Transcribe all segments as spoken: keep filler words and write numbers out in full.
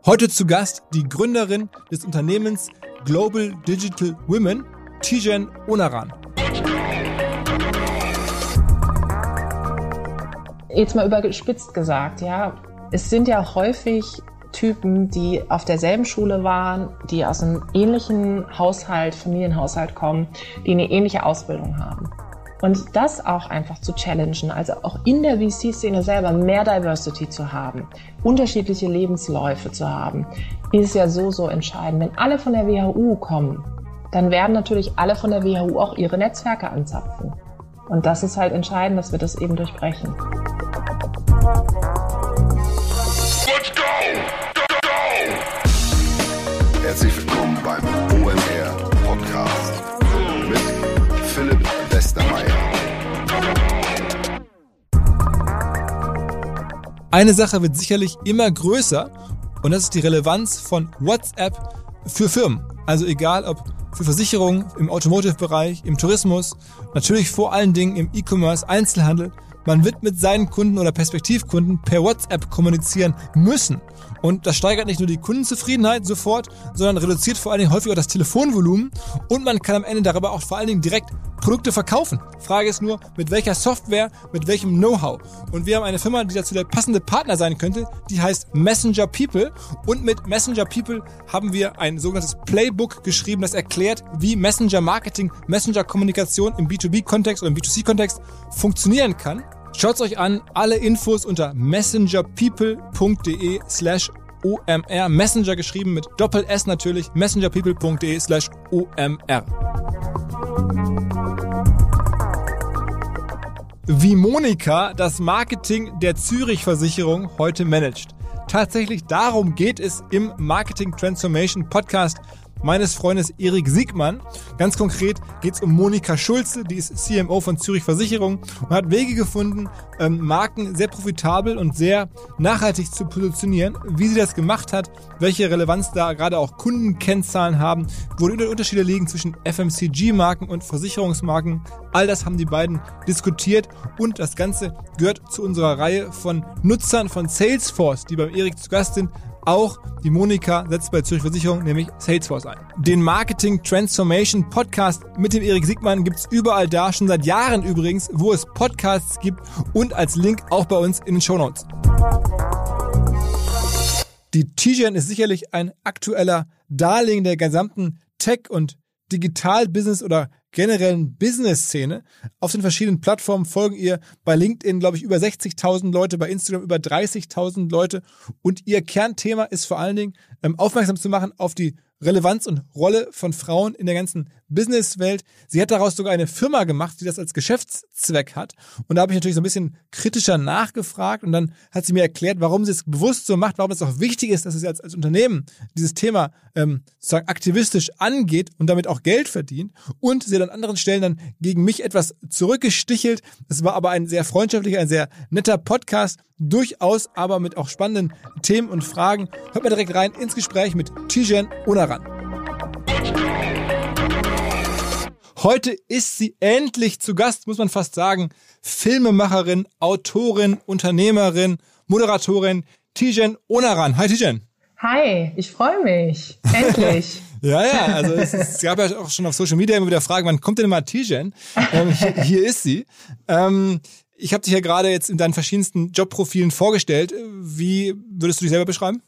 Heute zu Gast die Gründerin des Unternehmens Global Digital Women, Tijen Onaran. Jetzt mal überspitzt gesagt, ja, es sind ja häufig Typen, die auf derselben Schule waren, die aus einem ähnlichen Haushalt, Familienhaushalt kommen, die eine ähnliche Ausbildung haben. Und das auch einfach zu challengen, also auch in der V C-Szene selber mehr Diversity zu haben, unterschiedliche Lebensläufe zu haben, ist ja so, so entscheidend. Wenn alle von der W H U kommen, dann werden natürlich alle von der W H U auch ihre Netzwerke anzapfen. Und das ist halt entscheidend, dass wir das eben durchbrechen. Let's go! Go, go! Herzlich willkommen beim O M R Podcast mit Philipp Westermeier. Eine Sache wird sicherlich immer größer und das ist die Relevanz von WhatsApp für Firmen. Also egal ob für Versicherungen, im Automotive-Bereich, im Tourismus, natürlich vor allen Dingen im E-Commerce, Einzelhandel. Man wird mit seinen Kunden oder Perspektivkunden per WhatsApp kommunizieren müssen. Und das steigert nicht nur die Kundenzufriedenheit sofort, sondern reduziert vor allen Dingen häufig auch das Telefonvolumen. Und man kann am Ende darüber auch vor allen Dingen direkt Produkte verkaufen. Frage ist nur, mit welcher Software, mit welchem Know-how. Und wir haben eine Firma, die dazu der passende Partner sein könnte, die heißt Messenger People. Und mit Messenger People haben wir ein sogenanntes Playbook geschrieben, das erklärt, wie Messenger Marketing, Messenger Kommunikation im B zwei B-Kontext oder im B zwei C-Kontext funktionieren kann. Schaut's euch an, alle Infos unter messengerpeople.de slash OMR. Messenger geschrieben mit Doppel-S natürlich, messengerpeople.de slash OMR. Wie Monika das Marketing der Zürich-Versicherung heute managt. Tatsächlich darum geht es im Marketing Transformation Podcast meines Freundes Erik Siegmann. Ganz konkret geht es um Monika Schulze, die ist C M O von Zürich Versicherung und hat Wege gefunden, ähm, Marken sehr profitabel und sehr nachhaltig zu positionieren. Wie sie das gemacht hat, welche Relevanz da gerade auch Kundenkennzahlen haben, wo die Unterschiede liegen zwischen F M C G-Marken und Versicherungsmarken. All das haben die beiden diskutiert und das Ganze gehört zu unserer Reihe von Nutzern von Salesforce, die beim Erik zu Gast sind. Auch die Monika setzt bei Zürich Versicherung nämlich Salesforce ein. Den Marketing Transformation Podcast mit dem Erik Siegmann gibt's überall da, schon seit Jahren übrigens, wo es Podcasts gibt und als Link auch bei uns in den Shownotes. Die Tijen ist sicherlich ein aktueller Darling der gesamten Tech- und Digital-Business oder generellen Business-Szene. Auf den verschiedenen Plattformen folgen ihr bei LinkedIn, glaube ich, über sechzigtausend Leute, bei Instagram über dreißigtausend Leute. Und ihr Kernthema ist vor allen Dingen, ähm, aufmerksam zu machen auf die Relevanz und Rolle von Frauen in der ganzen Businesswelt. Sie hat daraus sogar eine Firma gemacht, die das als Geschäftszweck hat. Und da habe ich natürlich so ein bisschen kritischer nachgefragt und dann hat sie mir erklärt, warum sie es bewusst so macht, warum es auch wichtig ist, dass sie als, als Unternehmen dieses Thema ähm, sozusagen aktivistisch angeht und damit auch Geld verdient. Und sie hat an anderen Stellen dann gegen mich etwas zurückgestichelt. Es war aber ein sehr freundschaftlicher, ein sehr netter Podcast, durchaus aber mit auch spannenden Themen und Fragen. Hört mal direkt rein ins Gespräch mit Tijen Onaran. Heute ist sie endlich zu Gast, muss man fast sagen. Filmemacherin, Autorin, Unternehmerin, Moderatorin Tijen Onaran. Hi Tijen. Hi, ich freue mich. Endlich. Ja, ja, also es, ist, es gab ja auch schon auf Social Media immer wieder Fragen, wann kommt denn mal Tijen? Ähm, hier, hier ist sie. Ähm, ich habe dich ja gerade jetzt in deinen verschiedensten Jobprofilen vorgestellt. Wie würdest du dich selber beschreiben?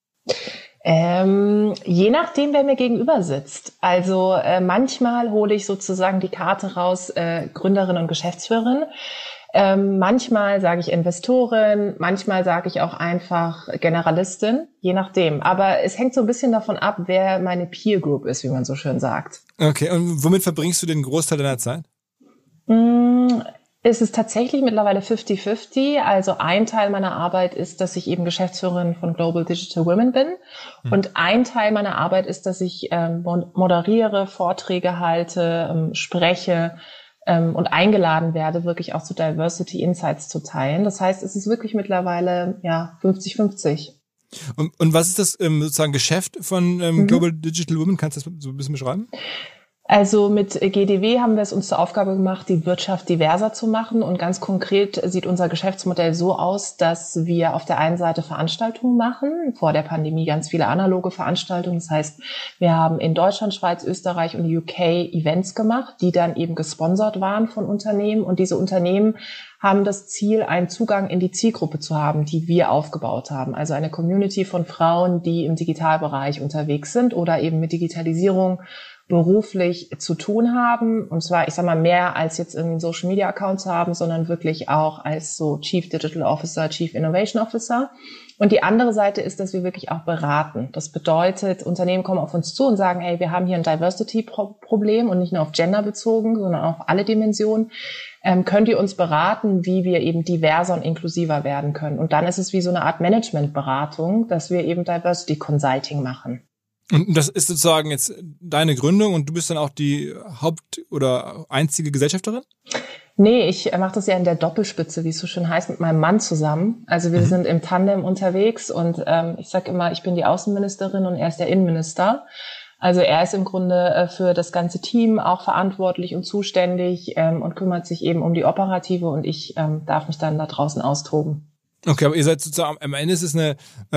Ähm, je nachdem, wer mir gegenüber sitzt. Also äh, manchmal hole ich sozusagen die Karte raus, äh, Gründerin und Geschäftsführerin. Ähm, manchmal sage ich Investorin, manchmal sage ich auch einfach Generalistin, je nachdem. Aber es hängt so ein bisschen davon ab, wer meine Peer Group ist, wie man so schön sagt. Okay, und womit verbringst du den Großteil deiner Zeit? Mm, es ist tatsächlich mittlerweile fifty fifty. Also ein Teil meiner Arbeit ist, dass ich eben Geschäftsführerin von Global Digital Women bin. Hm. Und ein Teil meiner Arbeit ist, dass ich ähm, moderiere, Vorträge halte, ähm, spreche, Ähm, und eingeladen werde, wirklich auch zu Diversity Insights zu teilen. Das heißt, es ist wirklich mittlerweile ja fünfzig fünfzig. Und, und was ist das ähm, sozusagen Geschäft von ähm, mhm. Global Digital Women? Kannst du das so ein bisschen beschreiben? Also mit G D W haben wir es uns zur Aufgabe gemacht, die Wirtschaft diverser zu machen. Und ganz konkret sieht unser Geschäftsmodell so aus, dass wir auf der einen Seite Veranstaltungen machen, vor der Pandemie ganz viele analoge Veranstaltungen. Das heißt, wir haben in Deutschland, Schweiz, Österreich und U K Events gemacht, die dann eben gesponsert waren von Unternehmen. Und diese Unternehmen haben das Ziel, einen Zugang in die Zielgruppe zu haben, die wir aufgebaut haben. Also eine Community von Frauen, die im Digitalbereich unterwegs sind oder eben mit Digitalisierung beruflich zu tun haben. Und zwar, ich sag mal, mehr als jetzt irgendwie einen Social-Media-Account zu haben, sondern wirklich auch als so Chief Digital Officer, Chief Innovation Officer. Und die andere Seite ist, dass wir wirklich auch beraten. Das bedeutet, Unternehmen kommen auf uns zu und sagen, hey, wir haben hier ein Diversity-Problem und nicht nur auf Gender bezogen, sondern auf alle Dimensionen. Ähm, könnt ihr uns beraten, wie wir eben diverser und inklusiver werden können? Und dann ist es wie so eine Art Management-Beratung, dass wir eben Diversity Consulting machen. Und das ist sozusagen jetzt deine Gründung und du bist dann auch die Haupt- oder einzige Gesellschafterin? Nee, ich mache das ja in der Doppelspitze, wie es so schön heißt, mit meinem Mann zusammen. Also wir mhm. sind im Tandem unterwegs und ähm, ich sage immer, ich bin die Außenministerin und er ist der Innenminister. Also er ist im Grunde äh, für das ganze Team auch verantwortlich und zuständig ähm, und kümmert sich eben um die Operative und ich ähm, darf mich dann da draußen austoben. Okay, aber ihr seid sozusagen, am Ende ist es eine,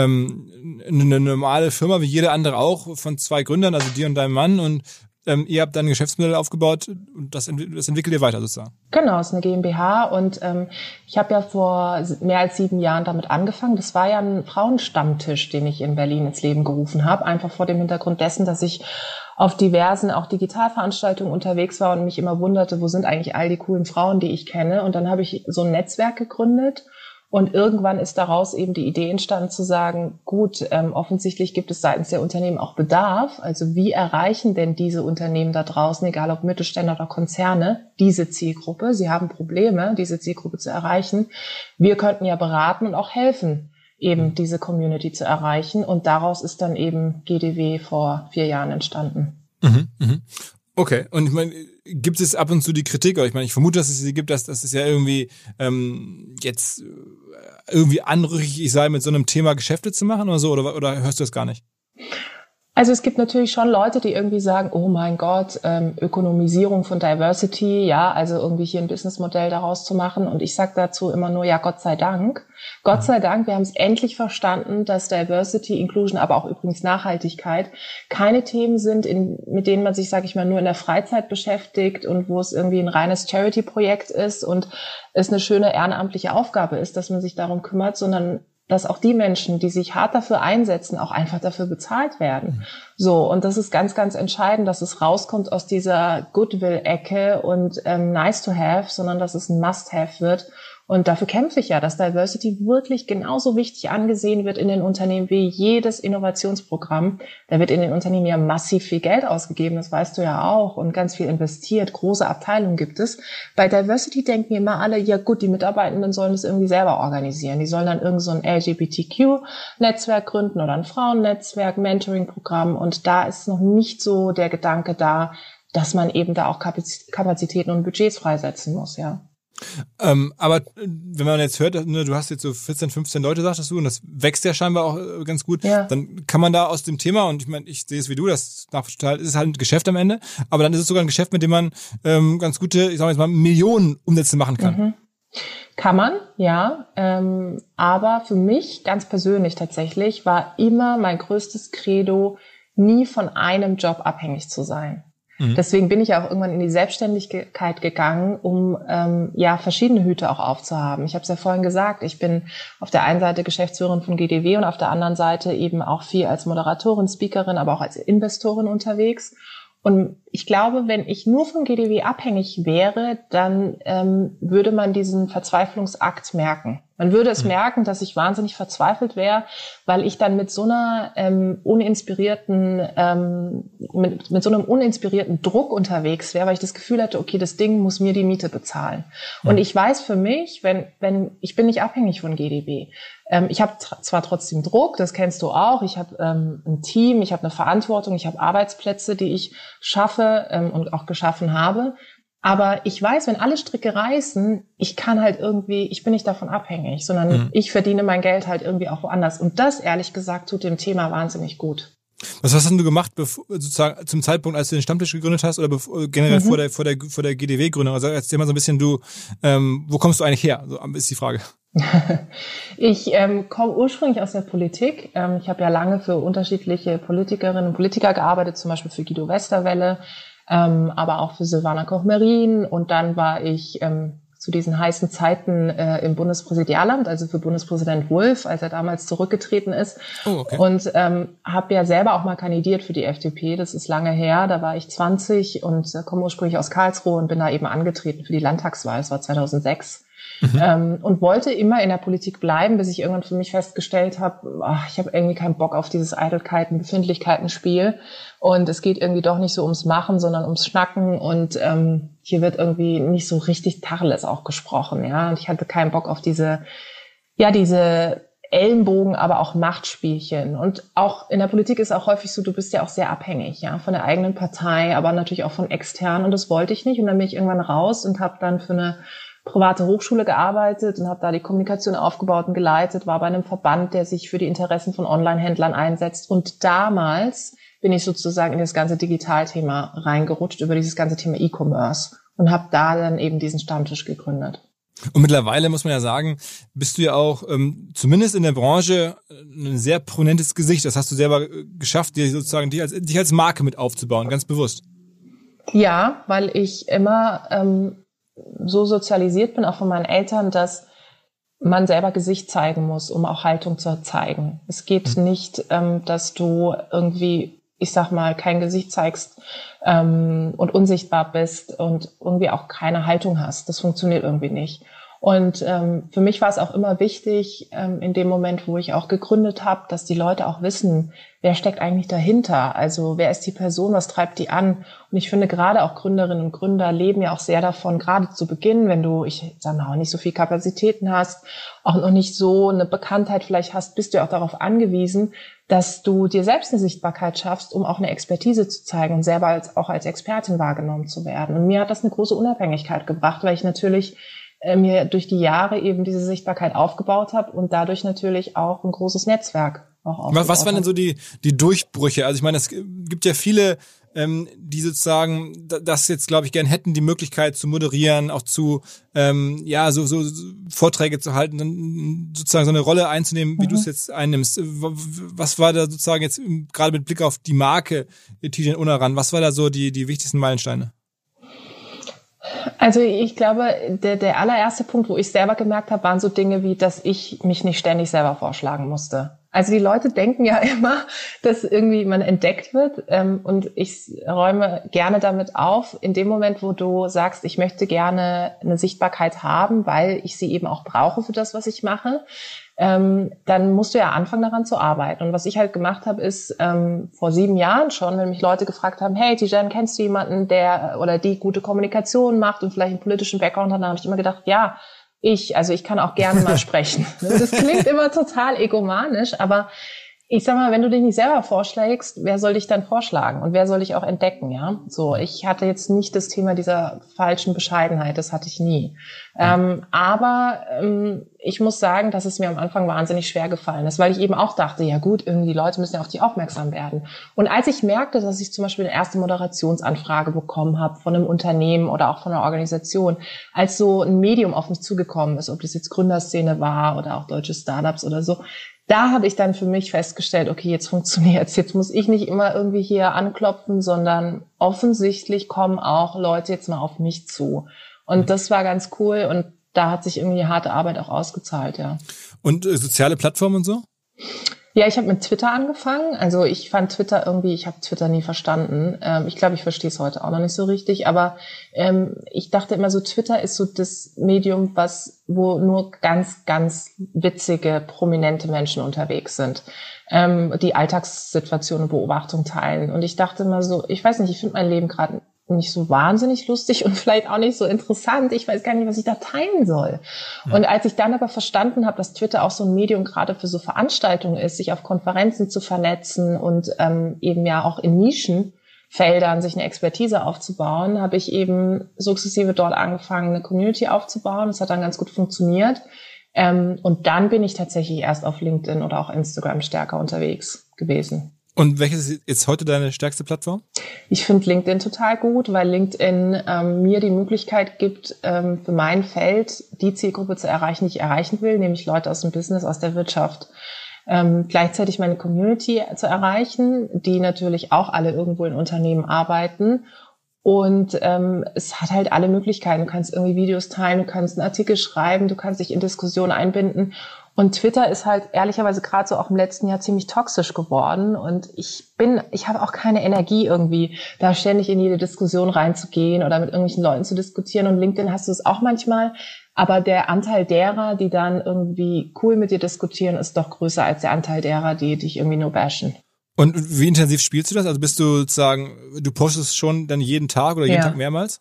ähm, eine normale Firma, wie jede andere auch, von zwei Gründern, also dir und deinem Mann, und ähm, ihr habt dann ein Geschäftsmodell aufgebaut und das, ent- das entwickelt ihr weiter sozusagen. Genau, es ist eine GmbH und ähm, ich habe ja vor mehr als sieben Jahren damit angefangen. Das war ja ein Frauenstammtisch, den ich in Berlin ins Leben gerufen habe, einfach vor dem Hintergrund dessen, dass ich auf diversen, auch Digitalveranstaltungen unterwegs war und mich immer wunderte, wo sind eigentlich all die coolen Frauen, die ich kenne. Und dann habe ich so ein Netzwerk gegründet. Und irgendwann ist daraus eben die Idee entstanden zu sagen, gut, ähm, offensichtlich gibt es seitens der Unternehmen auch Bedarf. Also wie erreichen denn diese Unternehmen da draußen, egal ob Mittelständler oder Konzerne, diese Zielgruppe? Sie haben Probleme, diese Zielgruppe zu erreichen. Wir könnten ja beraten und auch helfen, eben diese Community zu erreichen. Und daraus ist dann eben G D W vor vier Jahren entstanden. Mhm, mhm. Okay, und ich meine, gibt es ab und zu die Kritik, oder ich meine, ich vermute, dass es sie gibt, dass, dass es ja irgendwie ähm, jetzt irgendwie anrüchig sei, mit so einem Thema Geschäfte zu machen oder so, oder, oder hörst du das gar nicht? Also es gibt natürlich schon Leute, die irgendwie sagen, oh mein Gott, ähm, Ökonomisierung von Diversity, ja, also irgendwie hier ein Businessmodell daraus zu machen. Und ich sage dazu immer nur, ja, Gott sei Dank. Gott sei Dank, wir haben es endlich verstanden, dass Diversity, Inclusion, aber auch übrigens Nachhaltigkeit keine Themen sind, in, mit denen man sich, sage ich mal, nur in der Freizeit beschäftigt und wo es irgendwie ein reines Charity-Projekt ist und es eine schöne ehrenamtliche Aufgabe ist, dass man sich darum kümmert, sondern dass auch die Menschen, die sich hart dafür einsetzen, auch einfach dafür bezahlt werden. Mhm. So, und das ist ganz, ganz entscheidend, dass es rauskommt aus dieser Goodwill-Ecke und ähm, nice to have, sondern dass es ein Must-have wird. Und dafür kämpfe ich ja, dass Diversity wirklich genauso wichtig angesehen wird in den Unternehmen wie jedes Innovationsprogramm. Da wird in den Unternehmen ja massiv viel Geld ausgegeben, das weißt du ja auch, und ganz viel investiert. Große Abteilungen gibt es. Bei Diversity denken immer alle, ja gut, die Mitarbeitenden sollen das irgendwie selber organisieren. Die sollen dann irgend so ein L G B T Q-Netzwerk gründen oder ein Frauennetzwerk, Mentoring-Programm. Und da ist noch nicht so der Gedanke da, dass man eben da auch Kapazitäten und Budgets freisetzen muss, ja. Ähm, aber wenn man jetzt hört, ne, du hast jetzt so vierzehn, fünfzehn Leute, sagtest du, und das wächst ja scheinbar auch äh, ganz gut, ja. Dann kann man da aus dem Thema, und ich meine, ich sehe es wie du, das total, ist es halt ein Geschäft am Ende, aber dann ist es sogar ein Geschäft, mit dem man ähm, ganz gute, ich sag jetzt mal, Millionen Umsätze machen kann. Mhm. Kann man, ja, ähm, aber für mich ganz persönlich tatsächlich war immer mein größtes Credo, nie von einem Job abhängig zu sein. Mhm. Deswegen bin ich ja auch irgendwann in die Selbstständigkeit gegangen, um ähm, ja verschiedene Hüte auch aufzuhaben. Ich habe es ja vorhin gesagt, ich bin auf der einen Seite Geschäftsführerin von G D W und auf der anderen Seite eben auch viel als Moderatorin, Speakerin, aber auch als Investorin unterwegs. Und ich glaube, wenn ich nur von G D W abhängig wäre, dann ähm, würde man diesen Verzweiflungsakt merken. Man würde es mhm. merken, dass ich wahnsinnig verzweifelt wäre, weil ich dann mit so einer ähm, uninspirierten, ähm, mit, mit so einem uninspirierten Druck unterwegs wäre, weil ich das Gefühl hatte, okay, das Ding muss mir die Miete bezahlen. Mhm. Und ich weiß für mich, wenn, wenn ich bin nicht abhängig von G D W. Ähm, ich habe tr- zwar trotzdem Druck, das kennst du auch. Ich habe ähm, ein Team, ich habe eine Verantwortung, ich habe Arbeitsplätze, die ich schaffe ähm, und auch geschaffen habe. Aber ich weiß, wenn alle Stricke reißen, ich kann halt irgendwie, ich bin nicht davon abhängig, sondern mhm. ich verdiene mein Geld halt irgendwie auch woanders. Und das, ehrlich gesagt, tut dem Thema wahnsinnig gut. Was hast denn du gemacht, bevor, sozusagen zum Zeitpunkt, als du den Stammtisch gegründet hast oder bevor, generell mhm. vor der vor der vor der G D W-Gründung? Also erzähl mal so ein bisschen, du, ähm, wo kommst du eigentlich her? So ist die Frage. Ich ähm, komme ursprünglich aus der Politik. Ähm, ich habe ja lange für unterschiedliche Politikerinnen und Politiker gearbeitet, zum Beispiel für Guido Westerwelle, ähm, aber auch für Silvana Koch-Merin. Und dann war ich ähm, zu diesen heißen Zeiten äh, im Bundespräsidialamt, also für Bundespräsident Wulff, als er damals zurückgetreten ist. Oh, okay. Und ähm, habe ja selber auch mal kandidiert für die F D P. Das ist lange her. Da war ich zwanzig und äh, komme ursprünglich aus Karlsruhe und bin da eben angetreten für die Landtagswahl. Das war zweitausendsechs. Mhm. Ähm, und wollte immer in der Politik bleiben, bis ich irgendwann für mich festgestellt habe, ach, ich habe irgendwie keinen Bock auf dieses Eitelkeiten, Befindlichkeiten-Spiel. Und es geht irgendwie doch nicht so ums Machen, sondern ums Schnacken. Und ähm, hier wird irgendwie nicht so richtig Tacheles auch gesprochen. Ja, und ich hatte keinen Bock auf diese, ja, diese Ellenbogen, aber auch Machtspielchen. Und auch in der Politik ist auch häufig so, du bist ja auch sehr abhängig, ja, von der eigenen Partei, aber natürlich auch von extern. Und das wollte ich nicht. Und dann bin ich irgendwann raus und habe dann für eine private Hochschule gearbeitet und habe da die Kommunikation aufgebaut und geleitet, war bei einem Verband, der sich für die Interessen von Online-Händlern einsetzt. Und damals bin ich sozusagen in das ganze Digitalthema reingerutscht, über dieses ganze Thema E-Commerce und habe da dann eben diesen Stammtisch gegründet. Und mittlerweile muss man ja sagen, bist du ja auch ähm, zumindest in der Branche ein sehr prominentes Gesicht. Das hast du selber geschafft, dir sozusagen dich als, dich als Marke mit aufzubauen, ganz bewusst. Ja, weil ich immer ähm, so sozialisiert bin, auch von meinen Eltern, dass man selber Gesicht zeigen muss, um auch Haltung zu zeigen. Es geht mhm. nicht, ähm, dass du irgendwie, ich sag mal, kein Gesicht zeigst ähm, und unsichtbar bist und irgendwie auch keine Haltung hast. Das funktioniert irgendwie nicht. Und ähm, für mich war es auch immer wichtig, ähm, in dem Moment, wo ich auch gegründet habe, dass die Leute auch wissen, wer steckt eigentlich dahinter? Also wer ist die Person, was treibt die an? Und ich finde, gerade auch Gründerinnen und Gründer leben ja auch sehr davon, gerade zu Beginn, wenn du, ich sag mal, auch nicht so viel Kapazitäten hast, auch noch nicht so eine Bekanntheit vielleicht hast, bist du ja auch darauf angewiesen, dass du dir selbst eine Sichtbarkeit schaffst, um auch eine Expertise zu zeigen und selber als, auch als Expertin wahrgenommen zu werden. Und mir hat das eine große Unabhängigkeit gebracht, weil ich natürlich mir durch die Jahre eben diese Sichtbarkeit aufgebaut habe und dadurch natürlich auch ein großes Netzwerk auch aufgebaut. Was waren denn so die die Durchbrüche? Also ich meine, es gibt ja viele, ähm, die sozusagen das jetzt, glaube ich, gern hätten, die Möglichkeit zu moderieren, auch zu ähm, ja so so Vorträge zu halten, dann sozusagen so eine Rolle einzunehmen, wie mhm. du es jetzt einnimmst. Was war da sozusagen jetzt gerade mit Blick auf die Marke Tijen Onaran? Was war da so die die wichtigsten Meilensteine? Also ich glaube, der, der allererste Punkt, wo ich selber gemerkt habe, waren so Dinge wie, dass ich mich nicht ständig selber vorschlagen musste. Also die Leute denken ja immer, dass irgendwie man entdeckt wird, ähm, und ich räume gerne damit auf, in dem Moment, wo du sagst, ich möchte gerne eine Sichtbarkeit haben, weil ich sie eben auch brauche für das, was ich mache, ähm, dann musst du ja anfangen, daran zu arbeiten. Und was ich halt gemacht habe, ist ähm, vor sieben Jahren schon, wenn mich Leute gefragt haben, hey Tijen, kennst du jemanden, der oder die gute Kommunikation macht und vielleicht einen politischen Background hat, dann habe ich immer gedacht, ja, ich, also ich kann auch gerne mal sprechen. Das klingt immer total egomanisch, aber ich sag mal, wenn du dich nicht selber vorschlägst, wer soll dich dann vorschlagen und wer soll dich auch entdecken, ja? So, ich hatte jetzt nicht das Thema dieser falschen Bescheidenheit, das hatte ich nie. Mhm. Ähm, aber ähm, ich muss sagen, dass es mir am Anfang wahnsinnig schwer gefallen ist, weil ich eben auch dachte, ja gut, irgendwie die Leute müssen ja auf dich aufmerksam werden. Und als ich merkte, dass ich zum Beispiel eine erste Moderationsanfrage bekommen habe von einem Unternehmen oder auch von einer Organisation, als so ein Medium auf mich zugekommen ist, ob das jetzt Gründerszene war oder auch deutsche Startups oder so, da habe ich dann für mich festgestellt, okay, jetzt funktioniert's. Jetzt muss ich nicht immer irgendwie hier anklopfen, sondern offensichtlich kommen auch Leute jetzt mal auf mich zu. Und das war ganz cool und da hat sich irgendwie harte Arbeit auch ausgezahlt, ja. Und äh, soziale Plattformen und so? Ja, ich habe mit Twitter angefangen. Also ich fand Twitter irgendwie, ich habe Twitter nie verstanden. Ähm, ich glaube, ich verstehe es heute auch noch nicht so richtig. Aber ähm, ich dachte immer so, Twitter ist so das Medium, was wo nur ganz, ganz witzige, prominente Menschen unterwegs sind, ähm, die Alltagssituationen, Beobachtungen teilen. Und ich dachte immer so, ich weiß nicht, ich finde mein Leben gerade nicht so wahnsinnig lustig und vielleicht auch nicht so interessant. Ich weiß gar nicht, was ich da teilen soll. Ja. Und als ich dann aber verstanden habe, dass Twitter auch so ein Medium gerade für so Veranstaltungen ist, sich auf Konferenzen zu vernetzen und ähm, eben ja auch in Nischenfeldern sich eine Expertise aufzubauen, habe ich eben sukzessive dort angefangen, eine Community aufzubauen. Das hat dann ganz gut funktioniert. Ähm, und dann bin ich tatsächlich erst auf LinkedIn oder auch Instagram stärker unterwegs gewesen. Und welches ist jetzt heute deine stärkste Plattform? Ich finde LinkedIn total gut, weil LinkedIn ähm, mir die Möglichkeit gibt, ähm, für mein Feld die Zielgruppe zu erreichen, die ich erreichen will, nämlich Leute aus dem Business, aus der Wirtschaft. Ähm, gleichzeitig meine Community zu erreichen, die natürlich auch alle irgendwo in Unternehmen arbeiten. Und ähm, es hat halt alle Möglichkeiten. Du kannst irgendwie Videos teilen, du kannst einen Artikel schreiben, du kannst dich in Diskussionen einbinden. Und Twitter ist halt ehrlicherweise gerade so auch im letzten Jahr ziemlich toxisch geworden. Und ich bin, ich habe auch keine Energie irgendwie, da ständig in jede Diskussion reinzugehen oder mit irgendwelchen Leuten zu diskutieren. Und LinkedIn hast du es auch manchmal. Aber der Anteil derer, die dann irgendwie cool mit dir diskutieren, ist doch größer als der Anteil derer, die dich irgendwie nur bashen. Und wie intensiv spielst du das? Also bist du sozusagen, du postest schon dann jeden Tag oder jeden Ja. Tag mehrmals?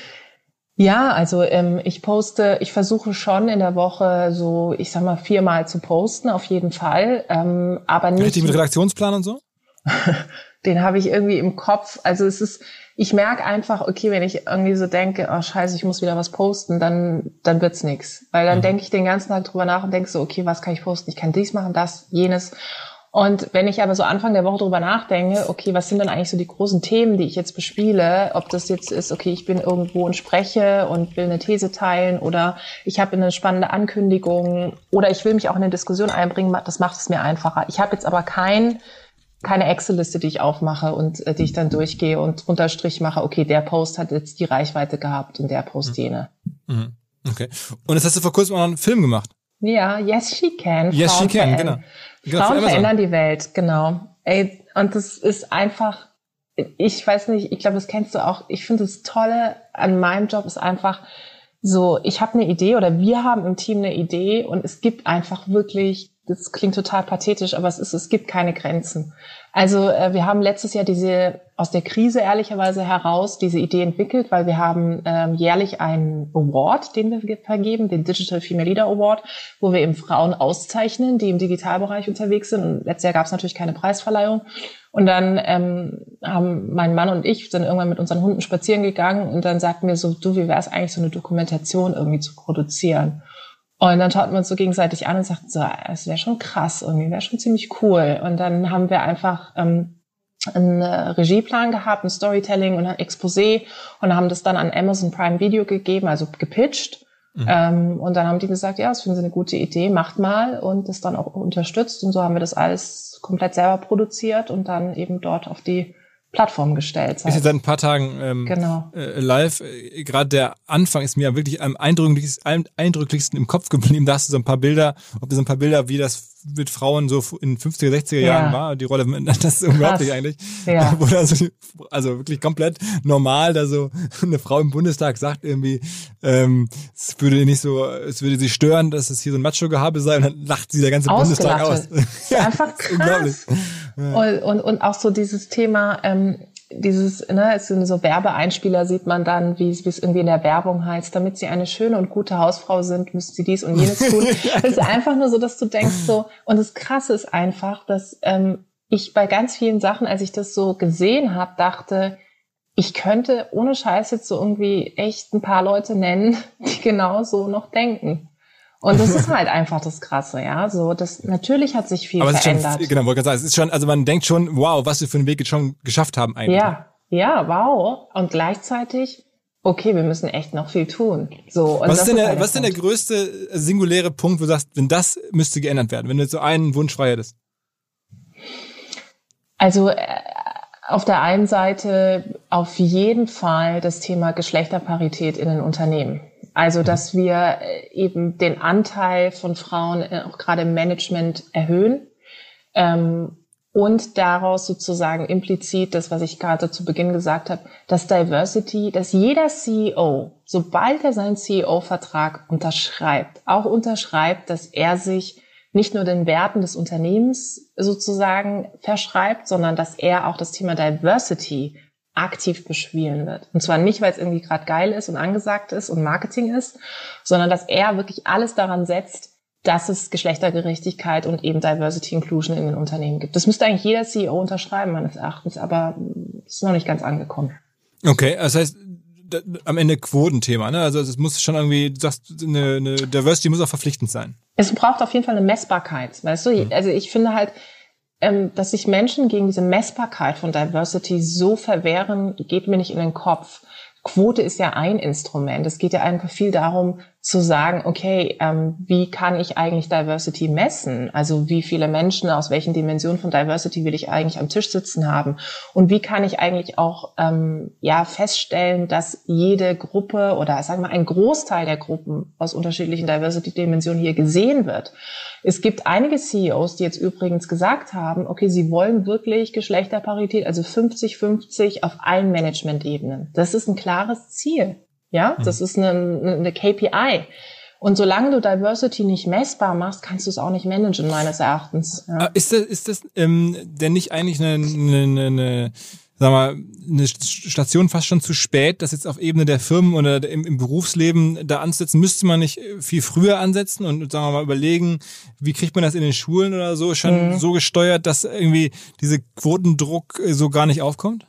Ja, also ähm, ich poste, ich versuche schon in der Woche so, ich sag mal, viermal zu posten, auf jeden Fall. Ähm, aber nicht. Richtig mit Redaktionsplan und so? Den habe ich irgendwie im Kopf. Also es ist, ich merke einfach, okay, wenn ich irgendwie so denke, oh scheiße, ich muss wieder was posten, dann dann wird's nix. Weil dann mhm. denke ich den ganzen Tag drüber nach und denke so, okay, was kann ich posten? Ich kann dies machen, das, jenes. Und wenn ich aber so Anfang der Woche drüber nachdenke, okay, was sind denn eigentlich so die großen Themen, die ich jetzt bespiele? Ob das jetzt ist, okay, ich bin irgendwo und spreche und will eine These teilen oder ich habe eine spannende Ankündigung oder ich will mich auch in eine Diskussion einbringen, das macht es mir einfacher. Ich habe jetzt aber kein, keine Excel-Liste, die ich aufmache und äh, die ich dann durchgehe und Unterstrich mache, okay, der Post hat jetzt die Reichweite gehabt und der Post jene. Mhm. Okay. Und jetzt hast du vor kurzem auch noch einen Film gemacht. Ja, Yes She Can. Yes Frauen She Can, verändern. genau. genau Frauen verändern die Welt, genau. Ey, und das ist einfach, ich weiß nicht, ich glaube, das kennst du auch. Ich finde das Tolle an meinem Job ist einfach so, ich habe eine Idee oder wir haben im Team eine Idee und es gibt einfach wirklich, das klingt total pathetisch, aber es ist, es gibt keine Grenzen. Also äh, wir haben letztes Jahr diese aus der Krise ehrlicherweise heraus diese Idee entwickelt, weil wir haben ähm, jährlich einen Award, den wir vergeben, den Digital Female Leader Award, wo wir eben Frauen auszeichnen, die im Digitalbereich unterwegs sind. Und letztes Jahr gab es natürlich keine Preisverleihung. Und dann ähm, haben mein Mann und ich sind irgendwann mit unseren Hunden spazieren gegangen und dann sagten wir so, du, wie wäre es eigentlich, so eine Dokumentation irgendwie zu produzieren? Und dann schauten wir uns so gegenseitig an und sagten so, es wäre schon krass, irgendwie wäre schon ziemlich cool. Und dann haben wir einfach ähm, einen Regieplan gehabt, ein Storytelling und ein Exposé und haben das dann an Amazon Prime Video gegeben, also gepitcht. Mhm. Ähm, und dann haben die gesagt, ja, das finden sie eine gute Idee, macht mal und das dann auch unterstützt. Und so haben wir das alles komplett selber produziert und dann eben dort auf die Plattform gestellt. Ist jetzt seit ein paar Tagen ähm, genau. äh, live. Äh, Gerade der Anfang ist mir wirklich am eindrücklichsten, am eindrücklichsten im Kopf geblieben. Da hast du so ein paar Bilder, ob du so ein paar Bilder, wie das mit Frauen so in fünfziger, sechziger ja. Jahren war, die Rolle, das ist unglaublich Krass. eigentlich. Ja. Wo da so, also wirklich komplett normal, da so eine Frau im Bundestag sagt irgendwie, ähm, es würde nicht so, es würde sie stören, dass es hier so ein Macho-Gehabe sei und dann lacht sie der ganze Bundestag aus. Ja, einfach krass. Unglaublich. Ja. Und, und, und auch so dieses Thema, ähm, dieses, ne, es sind so Werbeeinspieler, sieht man dann, wie es, wie es irgendwie in der Werbung heißt, damit sie eine schöne und gute Hausfrau sind, müssen sie dies und jenes tun. Es ist einfach nur so, dass du denkst so, und das Krasse ist einfach, dass ähm, ich bei ganz vielen Sachen, als ich das so gesehen habe, dachte, ich könnte ohne Scheiß jetzt so irgendwie echt ein paar Leute nennen, die genau so noch denken. Und das ist halt einfach das Krasse, ja. So, das natürlich hat sich viel Aber es verändert. Ist schon, genau, wollte ich sagen, es ist schon, also man denkt schon, wow, was wir für einen Weg jetzt schon geschafft haben eigentlich. Ja, ja, wow. Und gleichzeitig, okay, wir müssen echt noch viel tun. So. Und was ist denn der, halt was ist denn der größte singuläre Punkt, wo du sagst, wenn das müsste geändert werden, wenn du jetzt so einen Wunsch frei hättest? Also äh, auf der einen Seite auf jeden Fall das Thema Geschlechterparität in den Unternehmen. Also, dass wir eben den Anteil von Frauen auch gerade im Management erhöhen ähm, und daraus sozusagen implizit das, was ich gerade zu Beginn gesagt habe, dass Diversity, dass jeder C E O, sobald er seinen C E O-Vertrag unterschreibt, auch unterschreibt, dass er sich nicht nur den Werten des Unternehmens sozusagen verschreibt, sondern dass er auch das Thema Diversity aktiv bespielen wird. Und zwar nicht, weil es irgendwie gerade geil ist und angesagt ist und Marketing ist, sondern dass er wirklich alles daran setzt, dass es Geschlechtergerechtigkeit und eben Diversity Inclusion in den Unternehmen gibt. Das müsste eigentlich jeder C E O unterschreiben, meines Erachtens, aber es ist noch nicht ganz angekommen. Okay, das heißt, da, am Ende Quotenthema, ne? Also es muss schon irgendwie, du sagst, eine, eine Diversity muss auch verpflichtend sein. Es braucht auf jeden Fall eine Messbarkeit, weißt du? Also ich finde halt, ähm, dass sich Menschen gegen diese Messbarkeit von Diversity so verwehren, geht mir nicht in den Kopf. Quote ist ja ein Instrument. Es geht ja einfach viel darum, zu sagen, okay, ähm, wie kann ich eigentlich Diversity messen? Also wie viele Menschen aus welchen Dimensionen von Diversity will ich eigentlich am Tisch sitzen haben? Und wie kann ich eigentlich auch ähm, ja feststellen, dass jede Gruppe oder sagen wir mal ein Großteil der Gruppen aus unterschiedlichen Diversity-Dimensionen hier gesehen wird? Es gibt einige C E Os, die jetzt übrigens gesagt haben, okay, sie wollen wirklich Geschlechterparität, also fünfzig fünfzig auf allen Management-Ebenen. Das ist ein klares Ziel. Ja, das ist eine, eine K P I. Und solange du Diversity nicht messbar machst, kannst du es auch nicht managen, meines Erachtens. Ja. Ist das, ist das ähm, denn nicht eigentlich eine, eine, eine, sag mal, eine Station fast schon zu spät, das jetzt auf Ebene der Firmen oder im, im Berufsleben da anzusetzen? Müsste man nicht viel früher ansetzen und, sagen wir mal, überlegen, wie kriegt man das in den Schulen oder so schon mhm. so gesteuert, dass irgendwie diese Quotendruck so gar nicht aufkommt?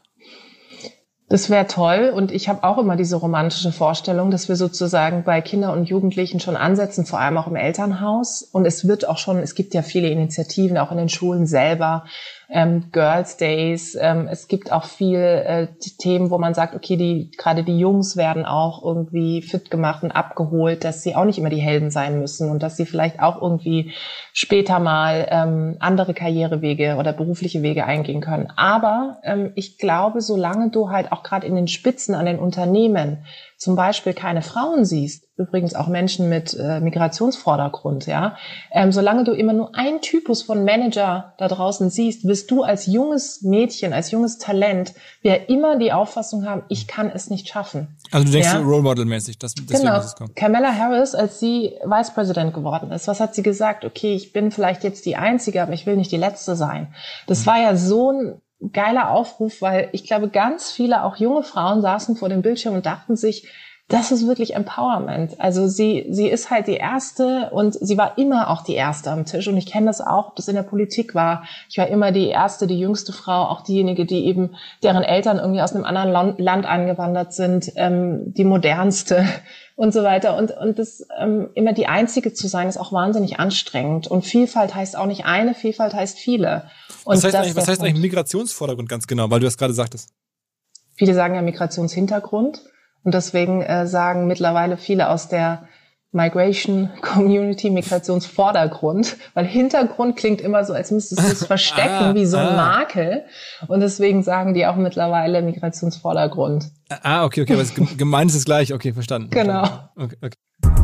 Das wäre toll und ich habe auch immer diese romantische Vorstellung, dass wir sozusagen bei Kindern und Jugendlichen schon ansetzen, vor allem auch im Elternhaus. Und es wird auch schon, es gibt ja viele Initiativen, auch in den Schulen selber, ähm, Girls Days. Ähm, es gibt auch viel äh, Themen, wo man sagt, okay, die gerade die Jungs werden auch irgendwie fit gemacht und abgeholt, dass sie auch nicht immer die Helden sein müssen und dass sie vielleicht auch irgendwie später mal ähm, andere Karrierewege oder berufliche Wege eingehen können. Aber ähm, ich glaube, solange du halt auch gerade in den Spitzen an den Unternehmen zum Beispiel keine Frauen siehst, übrigens auch Menschen mit äh, Migrationsvordergrund, ja, ähm, solange du immer nur einen Typus von Manager da draußen siehst, wirst du als junges Mädchen, als junges Talent, wer immer die Auffassung haben, ich kann es nicht schaffen. Also du denkst ja? so Role Model-mäßig, das, deswegen genau. muss es kommen. Kamala Harris, als sie Vice President geworden ist, was hat sie gesagt? Okay, ich bin vielleicht jetzt die Einzige, aber ich will nicht die Letzte sein. Das mhm. war ja so ein geiler Aufruf, weil ich glaube, ganz viele, auch junge Frauen, saßen vor dem Bildschirm und dachten sich, das ist wirklich Empowerment. Also sie sie ist halt die Erste und sie war immer auch die Erste am Tisch. Und ich kenne das auch, ob das in der Politik war. Ich war immer die Erste, die jüngste Frau, auch diejenige, die eben, deren Eltern irgendwie aus einem anderen Land, Land angewandert sind, ähm, die modernste und so weiter. Und und das ähm, immer die Einzige zu sein, ist auch wahnsinnig anstrengend. Und Vielfalt heißt auch nicht eine, Vielfalt heißt viele. Und was heißt, eigentlich, was heißt eigentlich Migrationsvordergrund ganz genau, weil du das gerade sagtest? Viele sagen ja Migrationshintergrund. Und deswegen äh, sagen mittlerweile viele aus der Migration Community Migrationsvordergrund, weil Hintergrund klingt immer so, als müsstest du es verstecken ah, wie so ein ah. Makel. Und deswegen sagen die auch mittlerweile Migrationsvordergrund. Ah, okay, okay, aber es gemeint ist es gleich. Okay, verstanden. Genau. Okay, okay.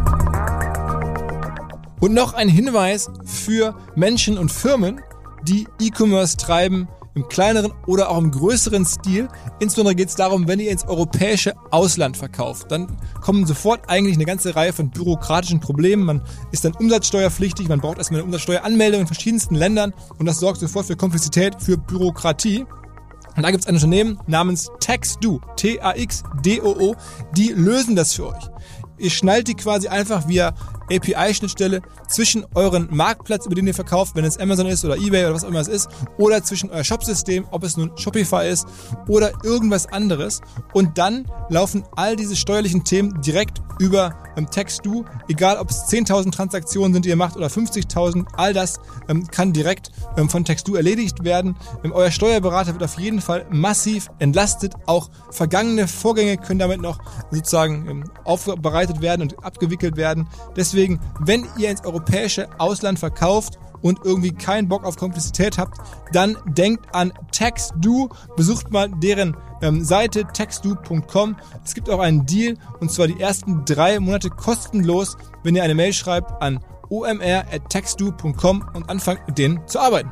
Und noch ein Hinweis für Menschen und Firmen, die E-Commerce treiben, im kleineren oder auch im größeren Stil. Insbesondere geht es darum, wenn ihr ins europäische Ausland verkauft, dann kommen sofort eigentlich eine ganze Reihe von bürokratischen Problemen. Man ist dann umsatzsteuerpflichtig, man braucht erstmal eine Umsatzsteueranmeldung in verschiedensten Ländern und das sorgt sofort für Komplexität, für Bürokratie. Und da gibt es ein Unternehmen namens TaxDo, T A X D O O, die lösen das für euch. Ihr schnallt die quasi einfach via A P I-Schnittstelle zwischen euren Marktplatz, über den ihr verkauft, wenn es Amazon ist oder eBay oder was auch immer es ist, oder zwischen euer Shopsystem, ob es nun Shopify ist oder irgendwas anderes. Und dann laufen all diese steuerlichen Themen direkt über ähm, TaxDo, egal ob es zehntausend Transaktionen sind, die ihr macht, oder fünfzigtausend, all das ähm, kann direkt ähm, von TaxDo erledigt werden. Ähm, euer Steuerberater wird auf jeden Fall massiv entlastet. Auch vergangene Vorgänge können damit noch sozusagen ähm, aufbereitet werden und abgewickelt werden. Deswegen, wenn ihr ins europäische Ausland verkauft und irgendwie keinen Bock auf Komplexität habt, dann denkt an TaxDo, besucht mal deren ähm, Seite taxdo punkt com. Es gibt auch einen Deal, und zwar die ersten drei Monate kostenlos, wenn ihr eine Mail schreibt an o m r at taxdo punkt com und anfangt mit denen zu arbeiten.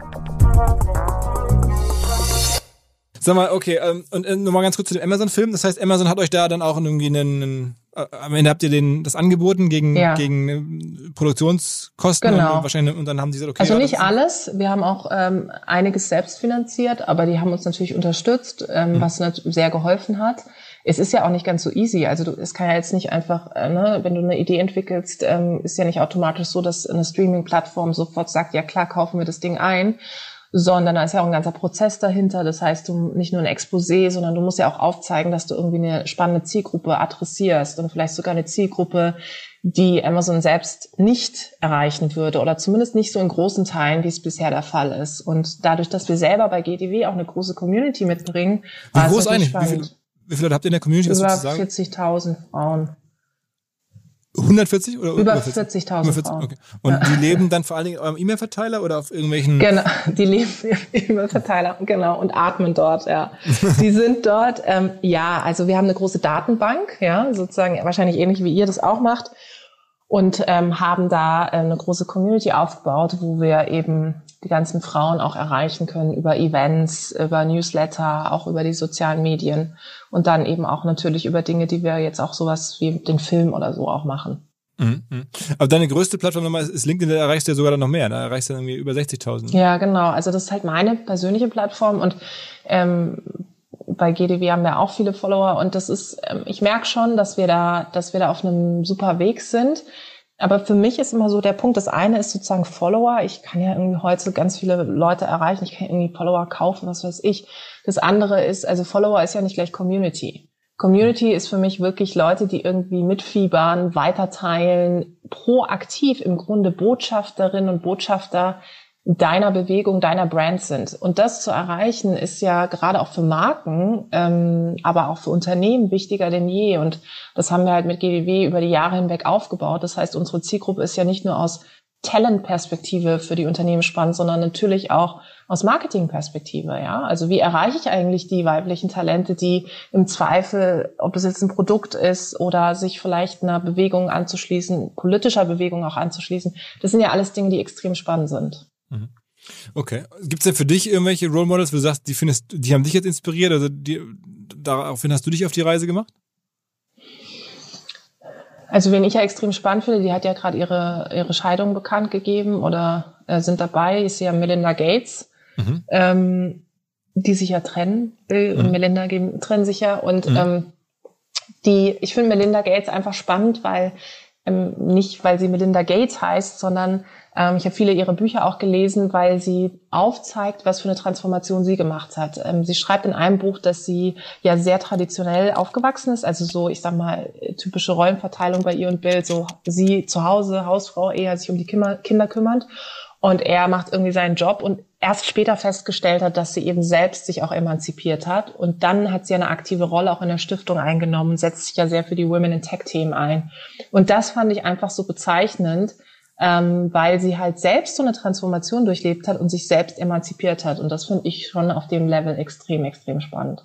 Sag mal, okay, ähm, und äh, nochmal ganz kurz zu dem Amazon-Film. Das heißt, Amazon hat euch da dann auch irgendwie einen, einen äh, am Ende habt ihr den das angeboten gegen ja. gegen äh, Produktionskosten genau. und wahrscheinlich und dann haben die gesagt, okay. Also ja, nicht alles. Wir haben auch ähm, einiges selbst finanziert, aber die haben uns natürlich unterstützt, ähm, mhm. was nat- sehr geholfen hat. Es ist ja auch nicht ganz so easy. Also du, es kann ja jetzt nicht einfach, äh, ne, wenn du eine Idee entwickelst, ähm, ist ja nicht automatisch so, dass eine Streaming-Plattform sofort sagt, ja klar, kaufen wir das Ding ein. sondern da ist ja auch ein ganzer Prozess dahinter. Das heißt, du nicht nur ein Exposé, sondern du musst ja auch aufzeigen, dass du irgendwie eine spannende Zielgruppe adressierst und vielleicht sogar eine Zielgruppe, die Amazon selbst nicht erreichen würde oder zumindest nicht so in großen Teilen, wie es bisher der Fall ist. Und dadurch, dass wir selber bei G D W auch eine große Community mitbringen, war es natürlich spannend. Wie viele, wie viele Leute habt ihr in der Community? Über vierzigtausend Frauen. hundertvierzig oder über vierzigtausend vierzig? Okay. Und ja. Die leben dann vor allen Dingen in eurem E-Mail-Verteiler oder auf irgendwelchen... Genau, die leben im E-Mail-Verteiler, genau, und atmen dort, ja. Die sind dort, ähm, ja, also wir haben eine große Datenbank, ja, sozusagen wahrscheinlich ähnlich wie ihr das auch macht und ähm, haben da äh, eine große Community aufgebaut, wo wir eben die ganzen Frauen auch erreichen können über Events, über Newsletter, auch über die sozialen Medien und dann eben auch natürlich über Dinge, die wir jetzt auch sowas wie den Film oder so auch machen. Mhm. Aber deine größte Plattform nochmal ist LinkedIn, da erreichst du ja sogar dann noch mehr, da erreichst du dann irgendwie über sechzigtausend. Ja, genau, also das ist halt meine persönliche Plattform und ähm, bei G D W haben wir auch viele Follower und das ist, ähm, ich merke schon, dass wir da, dass wir da auf einem super Weg sind. Aber für mich ist immer so der Punkt, das eine ist sozusagen Follower. Ich kann ja irgendwie heute ganz viele Leute erreichen. Ich kann irgendwie Follower kaufen, was weiß ich. Das andere ist, also Follower ist ja nicht gleich Community. Community ist für mich wirklich Leute, die irgendwie mitfiebern, weiterteilen, proaktiv im Grunde Botschafterinnen und Botschafter deiner Bewegung, deiner Brand sind. Und das zu erreichen, ist ja gerade auch für Marken, ähm, aber auch für Unternehmen wichtiger denn je. Und das haben wir halt mit G D W über die Jahre hinweg aufgebaut. Das heißt, unsere Zielgruppe ist ja nicht nur aus Talent-Perspektive für die Unternehmen spannend, sondern natürlich auch aus Marketing-Perspektive. Ja, also wie erreiche ich eigentlich die weiblichen Talente, die im Zweifel, ob es jetzt ein Produkt ist oder sich vielleicht einer Bewegung anzuschließen, politischer Bewegung auch anzuschließen. Das sind ja alles Dinge, die extrem spannend sind. Okay. Gibt es denn für dich irgendwelche Role Models, wo du sagst, die findest, die haben dich jetzt inspiriert, also die, daraufhin hast du dich auf die Reise gemacht? Also wen ich ja extrem spannend finde, die hat ja gerade ihre ihre Scheidung bekannt gegeben oder äh, sind dabei, ist ja Melinda Gates, mhm. ähm, die sich ja trennen, Bill mhm. und Melinda geben, trennen sich ja und mhm. ähm, die, ich finde Melinda Gates einfach spannend, weil ähm, nicht, weil sie Melinda Gates heißt, sondern ähm, ich habe viele ihrer Bücher auch gelesen, weil sie aufzeigt, was für eine Transformation sie gemacht hat. Ähm, sie schreibt in einem Buch, dass sie ja sehr traditionell aufgewachsen ist, also so, ich sag mal, typische Rollenverteilung bei ihr und Bill, so sie zu Hause, Hausfrau, eher sich um die Kinder kümmert und er macht irgendwie seinen Job und erst später festgestellt hat, dass sie eben selbst sich auch emanzipiert hat und dann hat sie eine aktive Rolle auch in der Stiftung eingenommen und setzt sich ja sehr für die Women in Tech-Themen ein. Und das fand ich einfach so bezeichnend, ähm, weil sie halt selbst so eine Transformation durchlebt hat und sich selbst emanzipiert hat. Und das finde ich schon auf dem Level extrem, extrem spannend.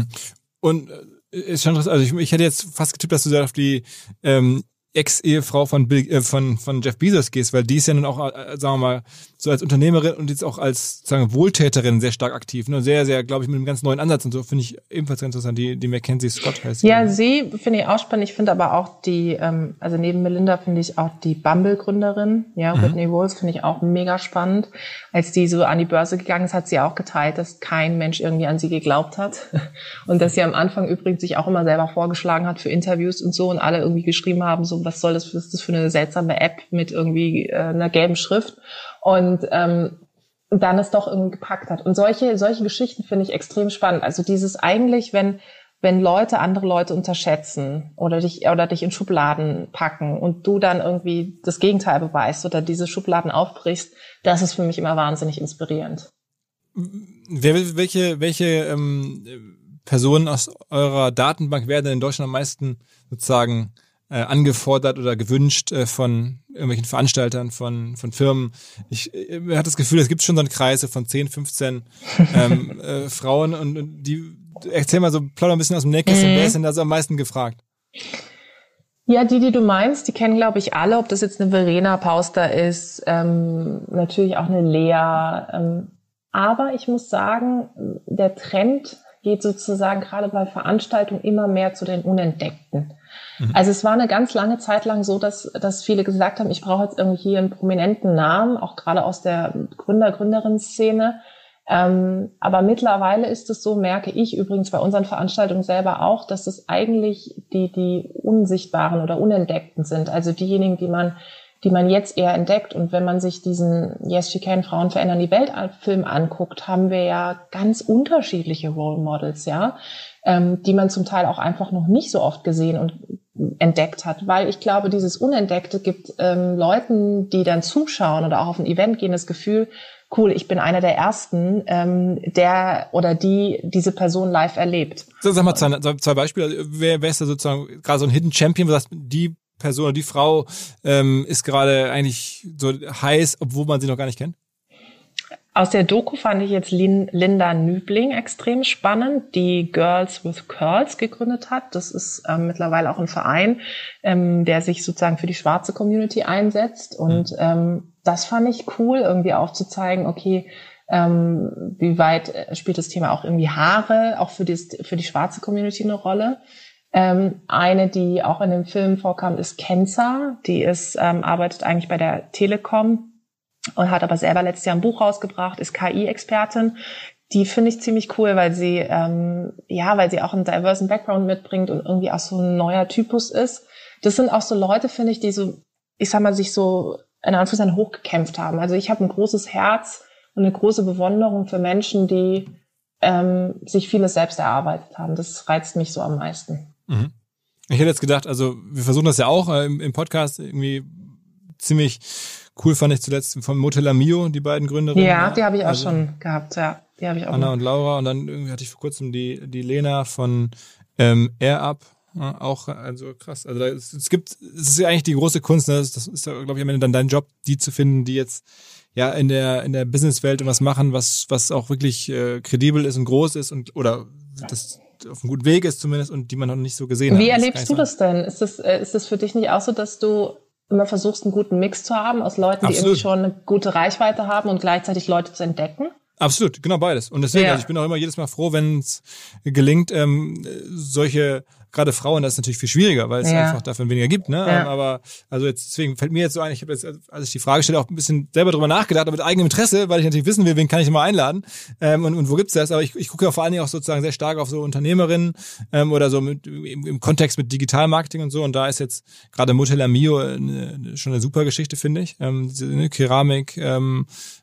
Und ist schon interessant, also ich, ich hätte jetzt fast getippt, dass du da auf die ähm, Ex-Ehefrau von, Bill, äh, von von Jeff Bezos gehst, weil die ist ja nun auch, äh, sagen wir mal, so als Unternehmerin und jetzt auch als sagen wir, Wohltäterin sehr stark aktiv. Ne? Sehr, sehr, glaube ich, mit einem ganz neuen Ansatz und so, finde ich ebenfalls ganz interessant, die, die Mackenzie Scott heißt. Ja, die. Sie finde ich auch spannend. Ich finde aber auch die, ähm, also neben Melinda finde ich auch die Bumble-Gründerin, ja, mhm. Whitney Wolf, finde ich auch mega spannend. Als die so an die Börse gegangen ist, hat sie auch geteilt, dass kein Mensch irgendwie an sie geglaubt hat. Und dass sie am Anfang übrigens sich auch immer selber vorgeschlagen hat für Interviews und so und alle irgendwie geschrieben haben, so, was soll das, was ist das für eine seltsame App mit irgendwie äh, einer gelben Schrift? Und ähm, dann es doch irgendwie gepackt hat. Und solche solche Geschichten finde ich extrem spannend. Also dieses eigentlich, wenn wenn Leute andere Leute unterschätzen oder dich oder dich in Schubladen packen und du dann irgendwie das Gegenteil beweist oder diese Schubladen aufbrichst, das ist für mich immer wahnsinnig inspirierend. Wer, welche welche ähm, Personen aus eurer Datenbank werden in Deutschland am meisten sozusagen äh, angefordert oder gewünscht äh, von irgendwelchen Veranstaltern, von von Firmen? Ich äh, mir hat das Gefühl, es gibt schon so eine Kreise von zehn, fünfzehn ähm, äh, Frauen und, und die, erzähl mal so, plauder ein bisschen aus dem Nähkästchen, mhm. wer ist denn da so am meisten gefragt? Ja, die, die du meinst, die kennen, glaube ich, alle, ob das jetzt eine Verena Pauster ist, ähm, natürlich auch eine Lea. Ähm, aber ich muss sagen, der Trend geht sozusagen gerade bei Veranstaltungen immer mehr zu den Unentdeckten. Mhm. Also es war eine ganz lange Zeit lang so, dass dass viele gesagt haben, ich brauche jetzt irgendwie hier einen prominenten Namen, auch gerade aus der Gründer, Gründerinnen-Szene. Ähm, aber mittlerweile ist es so, merke ich übrigens bei unseren Veranstaltungen selber auch, dass es eigentlich die die Unsichtbaren oder Unentdeckten sind. Also diejenigen, die man die man jetzt eher entdeckt. Und wenn man sich diesen Yes, She Can, Frauen verändern die Welt Film anguckt, haben wir ja ganz unterschiedliche Role Models, ja, ähm, die man zum Teil auch einfach noch nicht so oft gesehen und entdeckt hat. Weil ich glaube, dieses Unentdeckte gibt ähm, Leuten, die dann zuschauen oder auch auf ein Event gehen, das Gefühl, cool, ich bin einer der Ersten, ähm, der oder die diese Person live erlebt. So, sag mal zwei, zwei Beispiele. Wer, wer ist da sozusagen gerade so ein Hidden Champion, wo du sagst, die Person oder die Frau ähm, ist gerade eigentlich so heiß, obwohl man sie noch gar nicht kennt? Aus der Doku fand ich jetzt Lin, Linda Nübling extrem spannend, die Girls with Curls gegründet hat. Das ist ähm, mittlerweile auch ein Verein, ähm, der sich sozusagen für die schwarze Community einsetzt. Und ähm, das fand ich cool, irgendwie aufzuzeigen, okay, ähm, wie weit spielt das Thema auch irgendwie Haare, auch für, das, für die schwarze Community eine Rolle. Ähm, eine, die auch in dem Film vorkam, ist Kenza. Die ist ähm, arbeitet eigentlich bei der Telekom und hat aber selber letztes Jahr ein Buch rausgebracht, ist K I-Expertin. Die finde ich ziemlich cool, weil sie ähm, ja, weil sie auch einen diversen Background mitbringt und irgendwie auch so ein neuer Typus ist. Das sind auch so Leute, finde ich, die so, ich sag mal, sich so in Anführungszeichen hochgekämpft haben. Also ich habe ein großes Herz und eine große Bewunderung für Menschen, die ähm, sich vieles selbst erarbeitet haben. Das reizt mich so am meisten. Mhm. Ich hätte jetzt gedacht, also wir versuchen das ja auch äh, im, im Podcast irgendwie ziemlich cool, fand ich zuletzt von Motella Mio, die beiden Gründerinnen. Ja, die habe ich auch also schon gehabt, ja. Die habe ich auch. Anna und Laura, und dann irgendwie hatte ich vor kurzem die die Lena von ähm, AirUp, ja, auch, also krass. Also da, es, es gibt, es ist ja eigentlich die große Kunst, ne? das, das ist ja, glaube ich, am Ende dann dein Job, die zu finden, die jetzt ja in der in der Businesswelt was machen, was was auch wirklich äh, kredibel ist und groß ist und oder das auf einem guten Weg ist zumindest und die man noch nicht so gesehen hat. Wie erlebst du das denn? Ist das, ist das für dich nicht auch so, dass du immer versuchst, einen guten Mix zu haben aus Leuten, die Absolut. irgendwie schon eine gute Reichweite haben und gleichzeitig Leute zu entdecken? Absolut, genau beides. Und deswegen, Ja. also ich bin auch immer jedes Mal froh, wenn es gelingt, ähm, solche, gerade Frauen, das ist natürlich viel schwieriger, weil es Ja. einfach davon weniger gibt, ne? Ja. Ähm, aber also jetzt deswegen fällt mir jetzt so ein, ich habe jetzt, als ich die Frage stelle, auch ein bisschen selber drüber nachgedacht, aber mit eigenem Interesse, weil ich natürlich wissen will, wen kann ich mal einladen ähm, und, und wo gibt's das? Aber ich, ich gucke ja vor allen Dingen auch sozusagen sehr stark auf so Unternehmerinnen ähm, oder so mit, im, im Kontext mit Digitalmarketing und so. Und da ist jetzt gerade Motella Mio eine, schon eine super Geschichte, finde ich. Ähm, diese ne, Keramik, ähm,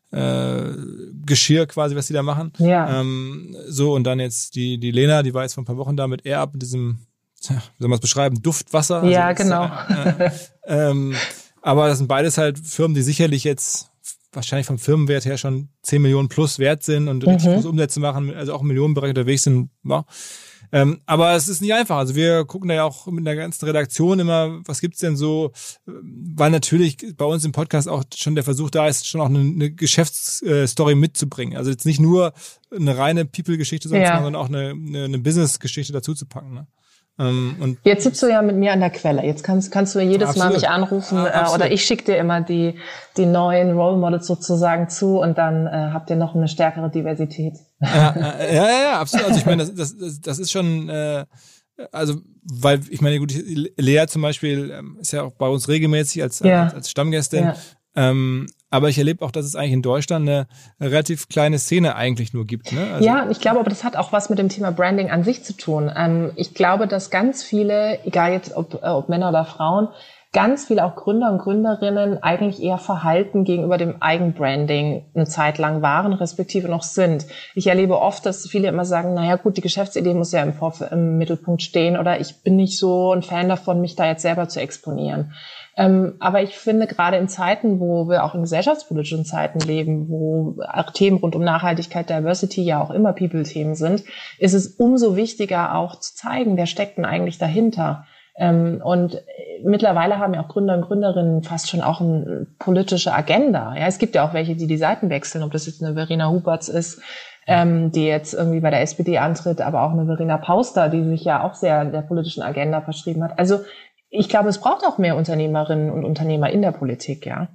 äh, Geschirr quasi, was die da machen. Ja. Ähm, so, und dann jetzt die die Lena, die war jetzt vor ein paar Wochen da mit AirUp, mit diesem, tja, wie soll man es beschreiben, Duftwasser. Ja, also, genau. Äh, äh, ähm, aber das sind beides halt Firmen, die sicherlich jetzt wahrscheinlich vom Firmenwert her schon zehn Millionen plus wert sind und richtig Mhm. große Umsätze machen, also auch im Millionenbereich unterwegs sind. Ja. Ähm, aber es ist nicht einfach. Also wir gucken da ja auch mit der ganzen Redaktion immer, was gibt's denn so, weil natürlich bei uns im Podcast auch schon der Versuch da ist, schon auch eine, eine Geschäftsstory mitzubringen. Also jetzt nicht nur eine reine People-Geschichte, Ja. sondern auch eine, eine, eine Business-Geschichte dazu zu packen. Ne? Ähm, und Jetzt sitzt du ja mit mir an der Quelle. Jetzt kannst, kannst du jedes Absolut. Mal mich anrufen Ja, äh, absolut. oder ich schicke dir immer die, die neuen Role Models sozusagen zu und dann äh, habt ihr noch eine stärkere Diversität. ja, äh, ja, ja, ja, absolut. Also ich meine, das, das, das ist schon, äh, also weil ich meine, gut, Lea zum Beispiel ähm, ist ja auch bei uns regelmäßig als, Ja. als, als Stammgästin. Ja. Ähm, aber ich erlebe auch, dass es eigentlich in Deutschland eine relativ kleine Szene eigentlich nur gibt. Ne? Also, Ja, ich glaube, aber das hat auch was mit dem Thema Branding an sich zu tun. Ähm, ich glaube, dass ganz viele, egal jetzt ob, äh, ob Männer oder Frauen, ganz viele auch Gründer und Gründerinnen eigentlich eher verhalten gegenüber dem Eigenbranding eine Zeit lang waren, respektive noch sind. Ich erlebe oft, dass viele immer sagen, naja gut, die Geschäftsidee muss ja im, Vorf- im Mittelpunkt stehen oder ich bin nicht so ein Fan davon, mich da jetzt selber zu exponieren. Ähm, aber ich finde, gerade in Zeiten, wo wir auch in gesellschaftspolitischen Zeiten leben, wo auch Themen rund um Nachhaltigkeit, Diversity ja auch immer People-Themen sind, ist es umso wichtiger auch zu zeigen, wer steckt denn eigentlich dahinter. Ähm, und mittlerweile haben ja auch Gründer und Gründerinnen fast schon auch eine politische Agenda. Ja, es gibt ja auch welche, die die Seiten wechseln, ob das jetzt eine Verena Huberts ist, ähm, die jetzt irgendwie bei der S P D antritt, aber auch eine Verena Pauster, die sich ja auch sehr der politischen Agenda verschrieben hat. Also ich glaube, es braucht auch mehr Unternehmerinnen und Unternehmer in der Politik, ja.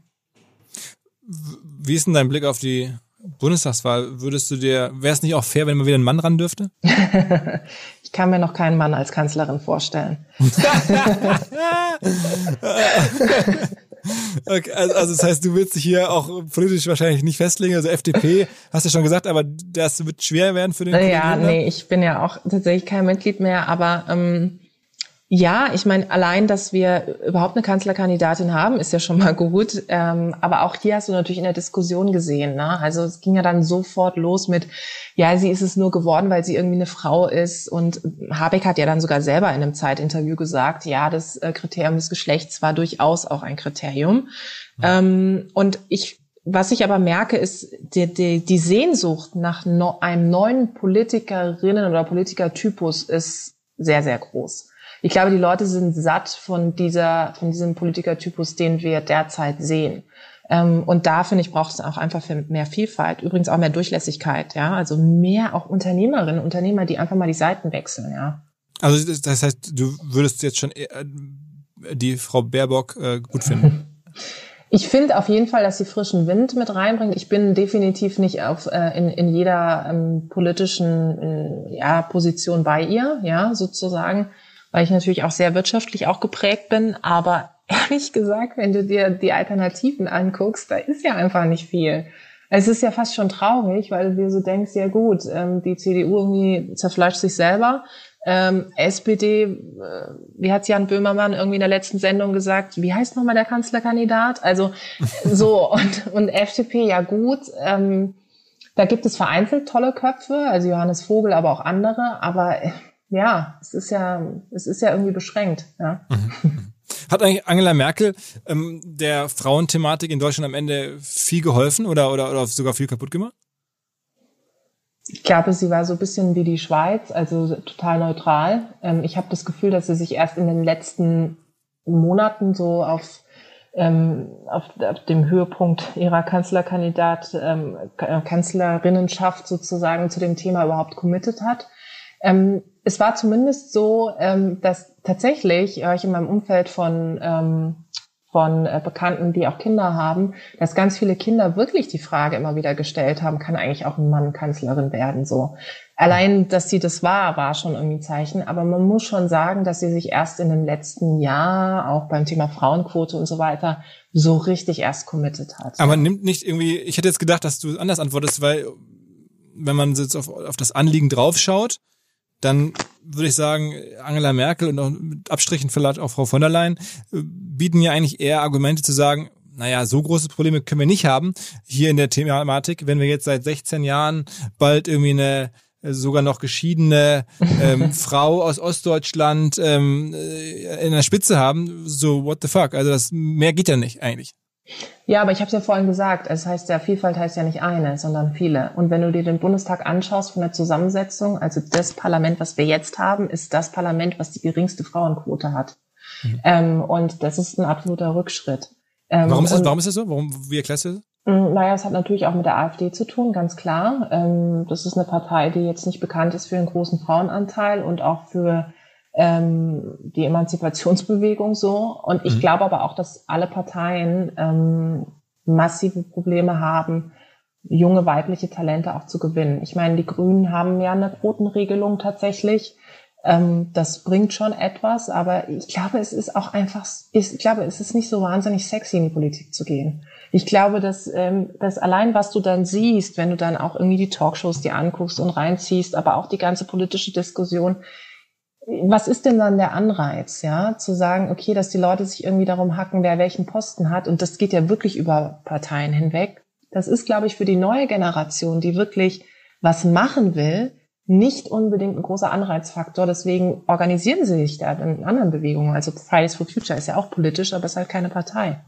wie ist denn dein Blick auf die Bundestagswahl? Würdest du dir, wäre es nicht auch fair, wenn mal wieder ein Mann ran dürfte? Ich kann mir noch keinen Mann als Kanzlerin vorstellen. Okay, also, also das heißt, du willst dich hier auch politisch wahrscheinlich nicht festlegen. Also F D P, hast du schon gesagt, aber das wird schwer werden für den Ja, Kollegen, nee, ich bin ja auch tatsächlich kein Mitglied mehr, aber ähm, Ja, ich meine, allein, dass wir überhaupt eine Kanzlerkandidatin haben, ist ja schon mal gut. Ähm, aber auch hier hast du natürlich in der Diskussion gesehen, ne? Also es ging ja dann sofort los mit, ja, sie ist es nur geworden, weil sie irgendwie eine Frau ist. Und Habeck hat ja dann sogar selber in einem Zeitinterview gesagt, ja, das äh, Kriterium des Geschlechts war durchaus auch ein Kriterium. Ja. Ähm, und ich, was ich aber merke, ist die, die, die Sehnsucht nach no, einem neuen Politikerinnen- oder Politikertypus ist sehr, sehr groß. Ich glaube, die Leute sind satt von dieser, von diesem Politikertypus, den wir derzeit sehen. Ähm, und da, finde ich, braucht es auch einfach für mehr Vielfalt. Übrigens auch mehr Durchlässigkeit, ja. Also mehr auch Unternehmerinnen, Unternehmer, die einfach mal die Seiten wechseln, ja. Also, das heißt, du würdest jetzt schon die Frau Baerbock äh, gut finden? Ich finde auf jeden Fall, dass sie frischen Wind mit reinbringt. Ich bin definitiv nicht auf äh, in, in jeder ähm, politischen äh, ja, Position bei ihr, ja, sozusagen, weil ich natürlich auch sehr wirtschaftlich auch geprägt bin. Aber ehrlich gesagt, wenn du dir die Alternativen anguckst, da ist ja einfach nicht viel. Es ist ja fast schon traurig, weil du dir so denkst, ja gut, ähm, die C D U irgendwie zerfleischt sich selber. Ähm, S P D, äh, wie hat Jan Böhmermann irgendwie in der letzten Sendung gesagt, wie heißt nochmal der Kanzlerkandidat? Also so, und, und F D P, ja gut, ähm, da gibt es vereinzelt tolle Köpfe, also Johannes Vogel, aber auch andere, aber äh, ja, es ist ja, es ist ja irgendwie beschränkt. Ja. Hat eigentlich Angela Merkel ähm, der Frauenthematik in Deutschland am Ende viel geholfen oder, oder, oder sogar viel kaputt gemacht? Ich glaube, sie war so ein bisschen wie die Schweiz, also total neutral. Ähm, ich habe das Gefühl, dass sie sich erst in den letzten Monaten so auf, ähm, auf, auf dem Höhepunkt ihrer Kanzlerkandidat, ähm, Kanzlerinnenschaft sozusagen zu dem Thema überhaupt committed hat. Ähm, es war zumindest so, ähm, dass tatsächlich, höre ich in meinem Umfeld von ähm, von äh, Bekannten, die auch Kinder haben, dass ganz viele Kinder wirklich die Frage immer wieder gestellt haben, kann eigentlich auch ein Mann Kanzlerin werden? So allein, dass sie das war, war schon irgendwie ein Zeichen. Aber man muss schon sagen, dass sie sich erst in dem letzten Jahr, auch beim Thema Frauenquote und so weiter, so richtig erst committed hat. Aber man nimmt nicht irgendwie, ich hätte jetzt gedacht, dass du anders antwortest, weil wenn man jetzt auf, auf das Anliegen draufschaut, dann würde ich sagen, Angela Merkel und auch mit Abstrichen vielleicht auch Frau von der Leyen bieten ja eigentlich eher Argumente zu sagen, naja, so große Probleme können wir nicht haben hier in der Thematik, wenn wir jetzt seit sechzehn Jahren bald irgendwie eine sogar noch geschiedene ähm, Frau aus Ostdeutschland ähm, in der Spitze haben, so what the fuck, also das mehr geht ja nicht eigentlich. Ja, aber ich habe es ja vorhin gesagt, es heißt ja, Vielfalt heißt ja nicht eine, sondern viele. Und wenn du dir den Bundestag anschaust von der Zusammensetzung, also das Parlament, was wir jetzt haben, ist das Parlament, was die geringste Frauenquote hat. Mhm. Ähm, und das ist ein absoluter Rückschritt. Ähm, warum ist das, warum ist das so? Warum, wie erklärst du das? Naja, es hat natürlich auch mit der AfD zu tun, ganz klar. Ähm, das ist eine Partei, die jetzt nicht bekannt ist für einen großen Frauenanteil und auch für ähm, die Emanzipationsbewegung so. Und ich mhm. glaube aber auch, dass alle Parteien ähm, massive Probleme haben, junge weibliche Talente auch zu gewinnen. Ich meine, die Grünen haben ja eine Quotenregelung tatsächlich. Ähm, das bringt schon etwas, aber ich glaube, es ist auch einfach, ich glaube, es ist nicht so wahnsinnig sexy, in die Politik zu gehen. Ich glaube, dass, ähm, dass allein, was du dann siehst, wenn du dann auch irgendwie die Talkshows dir anguckst und reinziehst, aber auch die ganze politische Diskussion, was ist denn dann der Anreiz, ja, zu sagen, okay, dass die Leute sich irgendwie darum hacken, wer welchen Posten hat, und das geht ja wirklich über Parteien hinweg. Das ist, glaube ich, für die neue Generation, die wirklich was machen will, nicht unbedingt ein großer Anreizfaktor. Deswegen organisieren sie sich da in anderen Bewegungen. Also Fridays for Future ist ja auch politisch, aber ist halt keine Partei.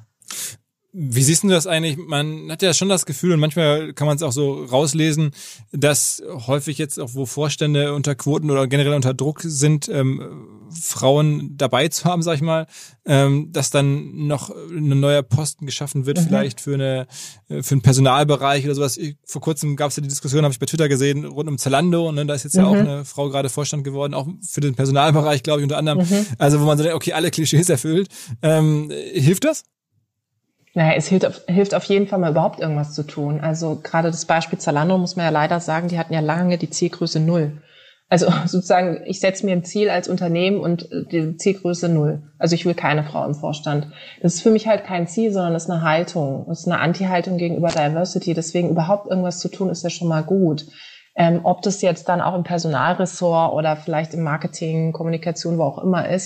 Wie siehst du das eigentlich? Man hat ja schon das Gefühl, und manchmal kann man es auch so rauslesen, dass häufig jetzt auch, wo Vorstände unter Quoten oder generell unter Druck sind, ähm, Frauen dabei zu haben, sag ich mal, ähm, dass dann noch ein neuer Posten geschaffen wird, mhm. vielleicht für eine für einen Personalbereich oder sowas. Ich, vor kurzem gab es ja die Diskussion, habe ich bei Twitter gesehen, rund um Zalando, ne, da ist jetzt mhm. ja auch eine Frau gerade Vorstand geworden, auch für den Personalbereich, glaube ich, unter anderem. Mhm. Also wo man so denkt, okay, alle Klischees erfüllt. Ähm, hilft das? Naja, es hilft auf, hilft auf jeden Fall mal überhaupt irgendwas zu tun. Also gerade das Beispiel Zalando muss man ja leider sagen, die hatten ja lange die Zielgröße null. Also sozusagen, ich setze mir ein Ziel als Unternehmen und die Zielgröße null. Also ich will keine Frau im Vorstand. Das ist für mich halt kein Ziel, sondern das ist eine Haltung. Das ist eine Anti-Haltung gegenüber Diversity. Deswegen überhaupt irgendwas zu tun, ist ja schon mal gut. Ähm, ob das jetzt dann auch im Personalressort oder vielleicht im Marketing, Kommunikation, wo auch immer ist,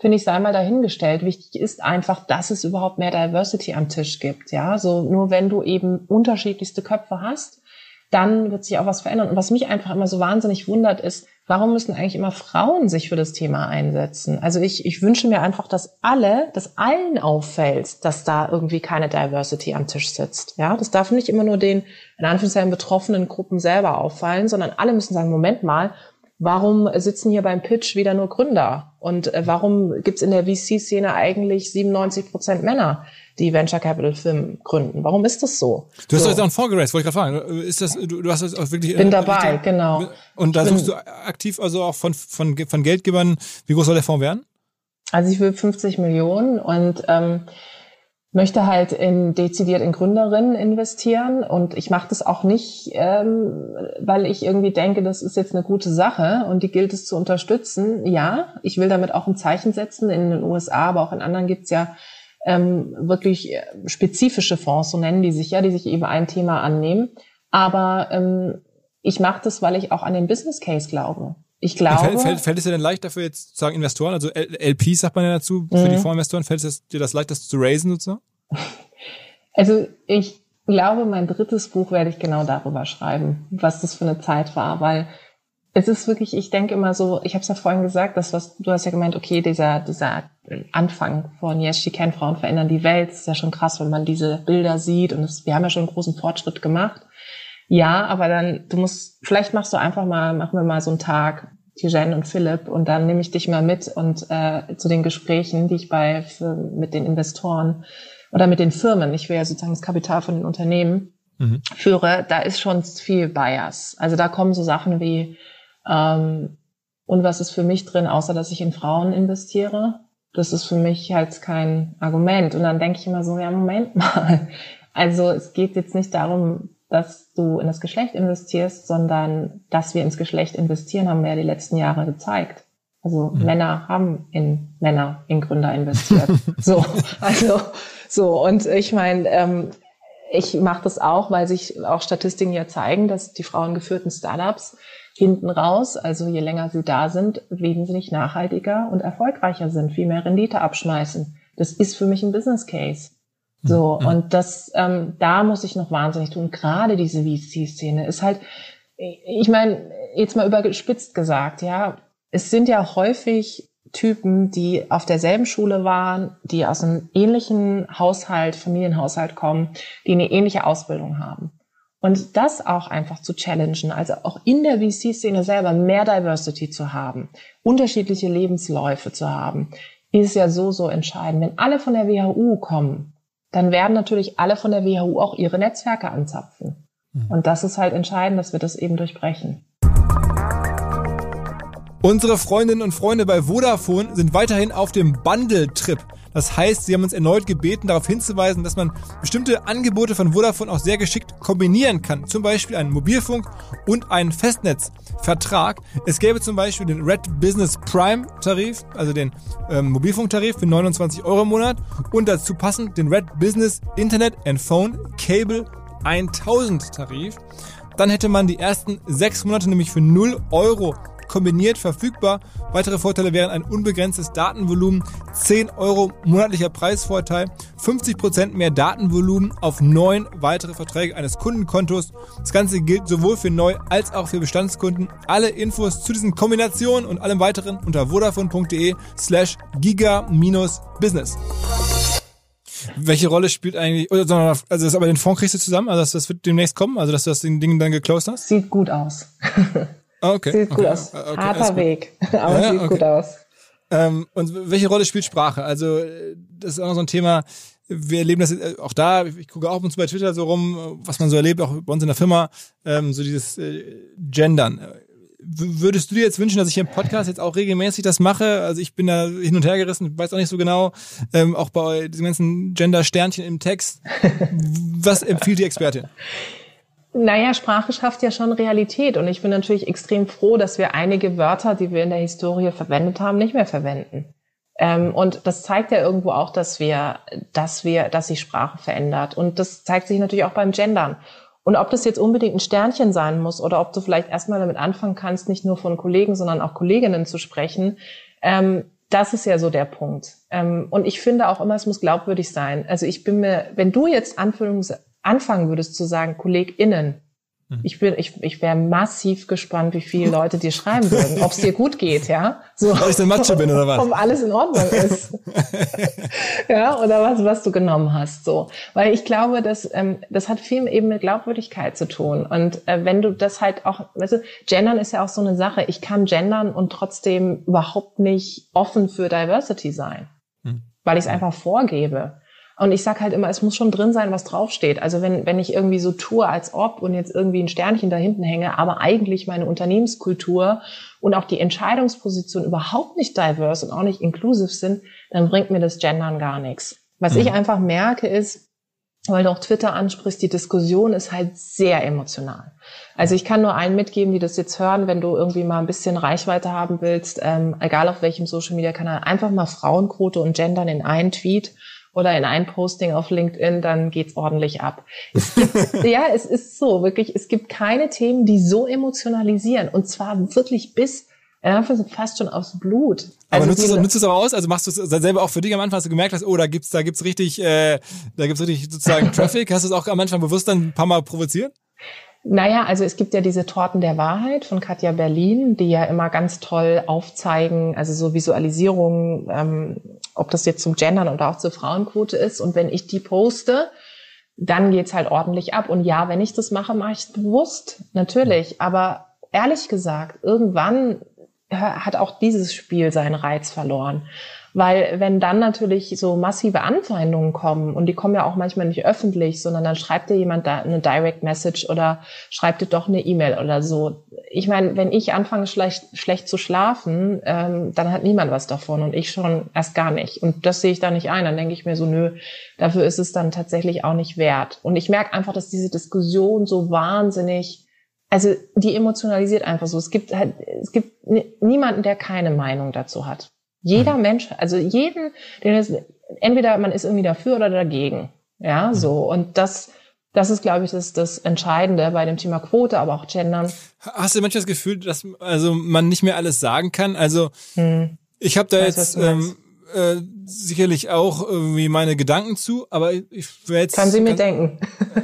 finde ich, sei mal dahingestellt. Wichtig ist einfach, dass es überhaupt mehr Diversity am Tisch gibt. Ja, so nur wenn du eben unterschiedlichste Köpfe hast, dann wird sich auch was verändern. Und was mich einfach immer so wahnsinnig wundert, ist, warum müssen eigentlich immer Frauen sich für das Thema einsetzen? Also ich, ich wünsche mir einfach, dass alle, dass allen auffällt, dass da irgendwie keine Diversity am Tisch sitzt. Ja, das darf nicht immer nur den, in Anführungszeichen, betroffenen Gruppen selber auffallen, sondern alle müssen sagen, Moment mal, warum sitzen hier beim Pitch wieder nur Gründer? Und äh, warum gibt's in der V C-Szene eigentlich siebenundneunzig Prozent Männer, die Venture Capital Firmen gründen? Warum ist das so? Du hast so. doch jetzt auch einen Fonds geraced, wollte ich gerade fragen. Ist das, du, du hast das auch wirklich... Bin dabei, richtig, genau. Und da suchst du aktiv also auch von, von, von Geldgebern, wie groß soll der Fonds werden? Also ich will fünfzig Millionen und ähm, möchte halt in dezidiert in Gründerinnen investieren und ich mache das auch nicht, ähm, weil ich irgendwie denke, das ist jetzt eine gute Sache und die gilt es zu unterstützen. Ja, ich will damit auch ein Zeichen setzen. In den U S A, aber auch in anderen gibt's ja ähm, wirklich spezifische Fonds, so nennen die sich ja, die sich eben ein Thema annehmen. Aber ähm, ich mache das, weil ich auch an den Business Case glaube. Ich glaube. Fällt, fällt, fällt es dir denn leicht dafür jetzt sozusagen Investoren, also L Ps sagt man ja dazu, für mhm. die Fondsinvestoren, fällt es dir das leicht, das zu raisen sozusagen? Also ich glaube, mein drittes Buch werde ich genau darüber schreiben, was das für eine Zeit war, weil es ist wirklich, ich denke immer so, ich habe es ja vorhin gesagt, das was du hast ja gemeint, okay, dieser dieser Anfang von Yes, She Can, Frauen verändern die Welt, ist ja schon krass, wenn man diese Bilder sieht und es, wir haben ja schon einen großen Fortschritt gemacht. Ja, aber dann, du musst, vielleicht machst du einfach mal, machen wir mal so einen Tag, Tijen und Philipp, und dann nehme ich dich mal mit und äh, zu den Gesprächen, die ich bei für, mit den Investoren oder mit den Firmen, ich will ja sozusagen das Kapital von den Unternehmen mhm. führe, da ist schon viel Bias. Also da kommen so Sachen wie, ähm, und was ist für mich drin, außer dass ich in Frauen investiere? Das ist für mich halt kein Argument. Und dann denke ich immer so, ja, Moment mal. Also es geht jetzt nicht darum, dass du in das Geschlecht investierst, sondern dass wir ins Geschlecht investieren, haben wir ja die letzten Jahre gezeigt. Also mhm. Männer haben in Männer, in Gründer investiert. so, also so. Und ich meine, ähm, ich mache das auch, weil sich auch Statistiken ja zeigen, dass die frauengeführten Startups hinten raus, also je länger sie da sind, wesentlich nachhaltiger und erfolgreicher sind, viel mehr Rendite abschmeißen. Das ist für mich ein Business Case. So, mhm. und das, ähm, da muss ich noch wahnsinnig tun. Gerade diese V C-Szene ist halt, ich meine, jetzt mal überspitzt gesagt, ja, es sind ja häufig Typen, die auf derselben Schule waren, die aus einem ähnlichen Haushalt, Familienhaushalt kommen, die eine ähnliche Ausbildung haben. Und das auch einfach zu challengen, also auch in der V C-Szene selber mehr Diversity zu haben, unterschiedliche Lebensläufe zu haben, ist ja so, so entscheidend. Wenn alle von der W H U kommen, dann werden natürlich alle von der W H U auch ihre Netzwerke anzapfen. Mhm. Und das ist halt entscheidend, dass wir das eben durchbrechen. Unsere Freundinnen und Freunde bei Vodafone sind weiterhin auf dem Bundle-Trip. Das heißt, sie haben uns erneut gebeten, darauf hinzuweisen, dass man bestimmte Angebote von Vodafone auch sehr geschickt kombinieren kann. Zum Beispiel einen Mobilfunk und einen Festnetzvertrag. Es gäbe zum Beispiel den Red Business Prime Tarif, also den ähm, Mobilfunktarif für neunundzwanzig Euro im Monat und dazu passend den Red Business Internet and Phone Cable tausend Tarif. Dann hätte man die ersten sechs Monate nämlich für null Euro kombiniert verfügbar. Weitere Vorteile wären ein unbegrenztes Datenvolumen, zehn Euro monatlicher Preisvorteil, fünfzig Prozent mehr Datenvolumen auf neun weitere Verträge eines Kundenkontos. Das Ganze gilt sowohl für Neu- als auch für Bestandskunden. Alle Infos zu diesen Kombinationen und allem weiteren unter vodafone.de slash giga-business. Welche Rolle spielt eigentlich, also das, aber den Fonds kriegst du zusammen, also das, das wird demnächst kommen, also dass du das Ding dann geclosed hast? Sieht gut aus. Okay. Sieht okay. gut aus. Okay, Harter Weg, aber ja, sieht okay. gut aus. Ähm, und welche Rolle spielt Sprache? Also das ist auch noch so ein Thema, wir erleben das auch da, ich gucke auch uns bei Twitter so rum, was man so erlebt, auch bei uns in der Firma, ähm, so dieses äh, Gendern. Würdest du dir jetzt wünschen, dass ich hier im Podcast jetzt auch regelmäßig das mache? Also ich bin da hin und her gerissen, weiß auch nicht so genau, ähm, auch bei diesen ganzen Gender-Sternchen im Text. Was empfiehlt die Expertin? Naja, Sprache schafft ja schon Realität und ich bin natürlich extrem froh, dass wir einige Wörter, die wir in der Historie verwendet haben, nicht mehr verwenden. Ähm, und das zeigt ja irgendwo auch, dass wir, dass wir, dass sich Sprache verändert. Und das zeigt sich natürlich auch beim Gendern. Und ob das jetzt unbedingt ein Sternchen sein muss oder ob du vielleicht erstmal damit anfangen kannst, nicht nur von Kollegen, sondern auch Kolleginnen zu sprechen, ähm, das ist ja so der Punkt. Ähm, und ich finde auch immer, es muss glaubwürdig sein. Also ich bin mir, wenn du jetzt Anführungs- anfangen würdest zu sagen, KollegInnen, Ich bin, ich, ich wäre massiv gespannt, wie viele Leute dir schreiben würden, ob es dir gut geht, ja? So, weil ich denn Macho bin oder was? Ob alles in Ordnung ist. Ja, oder was, was du genommen hast, so. Weil ich glaube, dass, ähm, das hat viel eben mit Glaubwürdigkeit zu tun. Und äh, wenn du das halt auch, weißt du, Gendern ist ja auch so eine Sache. Ich kann gendern und trotzdem überhaupt nicht offen für Diversity sein. Hm. Weil ich es einfach vorgebe. Und ich sag halt immer, es muss schon drin sein, was draufsteht. Also wenn wenn ich irgendwie so tue, als ob und jetzt irgendwie ein Sternchen da hinten hänge, aber eigentlich meine Unternehmenskultur und auch die Entscheidungsposition überhaupt nicht diverse und auch nicht inclusive sind, dann bringt mir das Gendern gar nichts. Was mhm. ich einfach merke ist, weil du auch Twitter ansprichst, die Diskussion ist halt sehr emotional. Also ich kann nur allen mitgeben, die das jetzt hören, wenn du irgendwie mal ein bisschen Reichweite haben willst, ähm, egal auf welchem Social-Media-Kanal, einfach mal Frauenquote und Gendern in einen Tweet oder in ein Posting auf LinkedIn, dann geht's ordentlich ab. Es gibt, ja, es ist so, wirklich, es gibt keine Themen, die so emotionalisieren. Und zwar wirklich bis, ja, fast schon aufs Blut. Aber also nutzt du es aber aus? Also machst du es selber auch für dich am Anfang, hast du gemerkt hast, oh, da gibt's, da gibt's richtig, äh, da gibt's richtig sozusagen Traffic. Hast du es auch am Anfang bewusst dann ein paar Mal provoziert? Naja, also es gibt ja diese Torten der Wahrheit von Katja Berlin, die ja immer ganz toll aufzeigen, also so Visualisierungen, ähm, ob das jetzt zum Gendern oder auch zur Frauenquote ist. Und wenn ich die poste, dann geht's halt ordentlich ab. Und ja, wenn ich das mache, mache ich es bewusst, natürlich. Aber ehrlich gesagt, irgendwann hat auch dieses Spiel seinen Reiz verloren. Weil wenn dann natürlich so massive Anfeindungen kommen, und die kommen ja auch manchmal nicht öffentlich, sondern dann schreibt dir jemand da eine Direct Message oder schreibt dir doch eine E-Mail oder so. Ich meine, wenn ich anfange schlecht, schlecht zu schlafen, ähm, dann hat niemand was davon und ich schon erst gar nicht. Und das sehe ich da nicht ein. Dann denke ich mir so, nö, dafür ist es dann tatsächlich auch nicht wert. Und ich merke einfach, dass diese Diskussion so wahnsinnig, also die emotionalisiert einfach so. Es gibt halt, es gibt niemanden, der keine Meinung dazu hat. Jeder Mensch, also jeden, den es, entweder man ist irgendwie dafür oder dagegen, ja, so. Und das, das ist, glaube ich, das, das Entscheidende bei dem Thema Quote, aber auch Gendern. Hast du manchmal das Gefühl, dass also man nicht mehr alles sagen kann? Also hm. ich habe da ich weiß, jetzt ähm, äh, sicherlich auch irgendwie meine Gedanken zu, aber ich werde jetzt... Kann sie mir denken.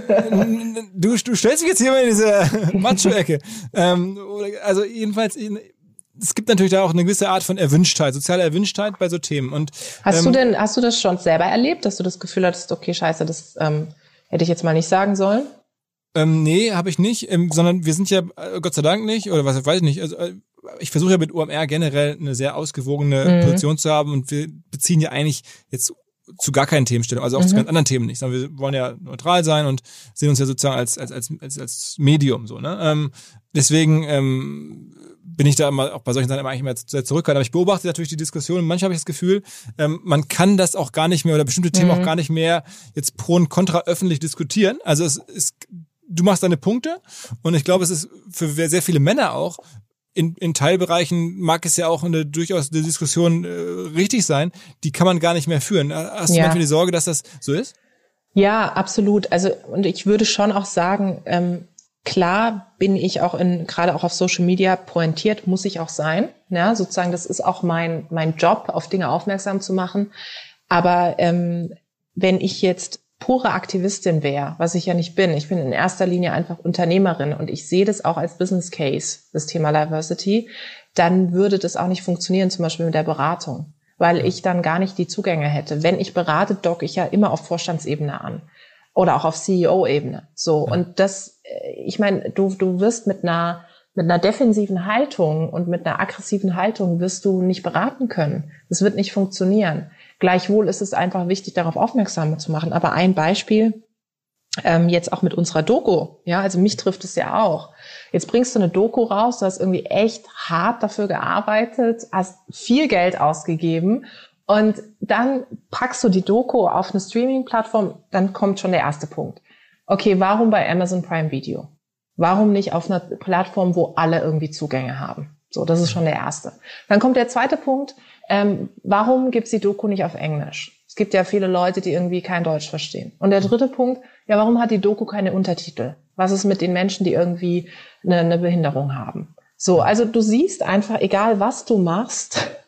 du, du stellst dich jetzt hier mal in diese Macho-Ecke. ähm, also jedenfalls... In, es gibt natürlich da auch eine gewisse Art von Erwünschtheit, soziale Erwünschtheit bei so Themen. Und hast ähm, du denn, hast du das schon selber erlebt, dass du das Gefühl hattest, okay, scheiße, das ähm, hätte ich jetzt mal nicht sagen sollen? Ähm, nee, habe ich nicht, ähm, sondern wir sind ja äh, Gott sei Dank nicht, oder was weiß ich nicht. Also, äh, ich versuche ja mit O M R generell eine sehr ausgewogene mhm. Position zu haben und wir beziehen ja eigentlich jetzt zu gar keinen Themenstellung, also auch mhm. zu ganz anderen Themen nicht, sondern wir wollen ja neutral sein und sehen uns ja sozusagen als als als als, als Medium so, ne? Ähm, deswegen ähm, bin ich da immer auch bei solchen Sachen immer eigentlich immer sehr zurückhaltend. Aber ich beobachte natürlich die Diskussion und manchmal habe ich das Gefühl, ähm, man kann das auch gar nicht mehr oder bestimmte Themen mhm. auch gar nicht mehr jetzt pro und contra öffentlich diskutieren. Also es ist, du machst deine Punkte und ich glaube, es ist für sehr viele Männer auch, in, in Teilbereichen mag es ja auch eine durchaus eine Diskussion äh, richtig sein, die kann man gar nicht mehr führen. Hast du ja. manchmal die Sorge, dass das so ist? Ja, absolut. Also und ich würde schon auch sagen, ähm, klar bin ich auch in, gerade auch auf Social Media pointiert, muss ich auch sein. Ja, sozusagen, das ist auch mein, mein Job, auf Dinge aufmerksam zu machen. Aber ähm, wenn ich jetzt pure Aktivistin wäre, was ich ja nicht bin, ich bin in erster Linie einfach Unternehmerin und ich sehe das auch als Business Case, das Thema Diversity, dann würde das auch nicht funktionieren, zum Beispiel mit der Beratung, weil ich dann gar nicht die Zugänge hätte. Wenn ich berate, docke ich ja immer auf Vorstandsebene an. Oder auch auf C E O-Ebene. So. Ja. Und das, ich meine, du, du wirst mit einer, mit einer defensiven Haltung und mit einer aggressiven Haltung wirst du nicht beraten können. Das wird nicht funktionieren. Gleichwohl ist es einfach wichtig, darauf aufmerksam zu machen. Aber ein Beispiel, ähm, jetzt auch mit unserer Doku. Ja, also mich trifft es ja auch. Jetzt bringst du eine Doku raus, du hast irgendwie echt hart dafür gearbeitet, hast viel Geld ausgegeben. Und dann packst du die Doku auf eine Streaming-Plattform, dann kommt schon der erste Punkt. Okay, warum bei Amazon Prime Video? Warum nicht auf einer Plattform, wo alle irgendwie Zugänge haben? So, das ist schon der erste. Dann kommt der zweite Punkt, ähm, warum gibt's die Doku nicht auf Englisch? Es gibt ja viele Leute, die irgendwie kein Deutsch verstehen. Und der dritte Punkt, ja, warum hat die Doku keine Untertitel? Was ist mit den Menschen, die irgendwie eine, eine Behinderung haben? So, also du siehst einfach, egal was du machst,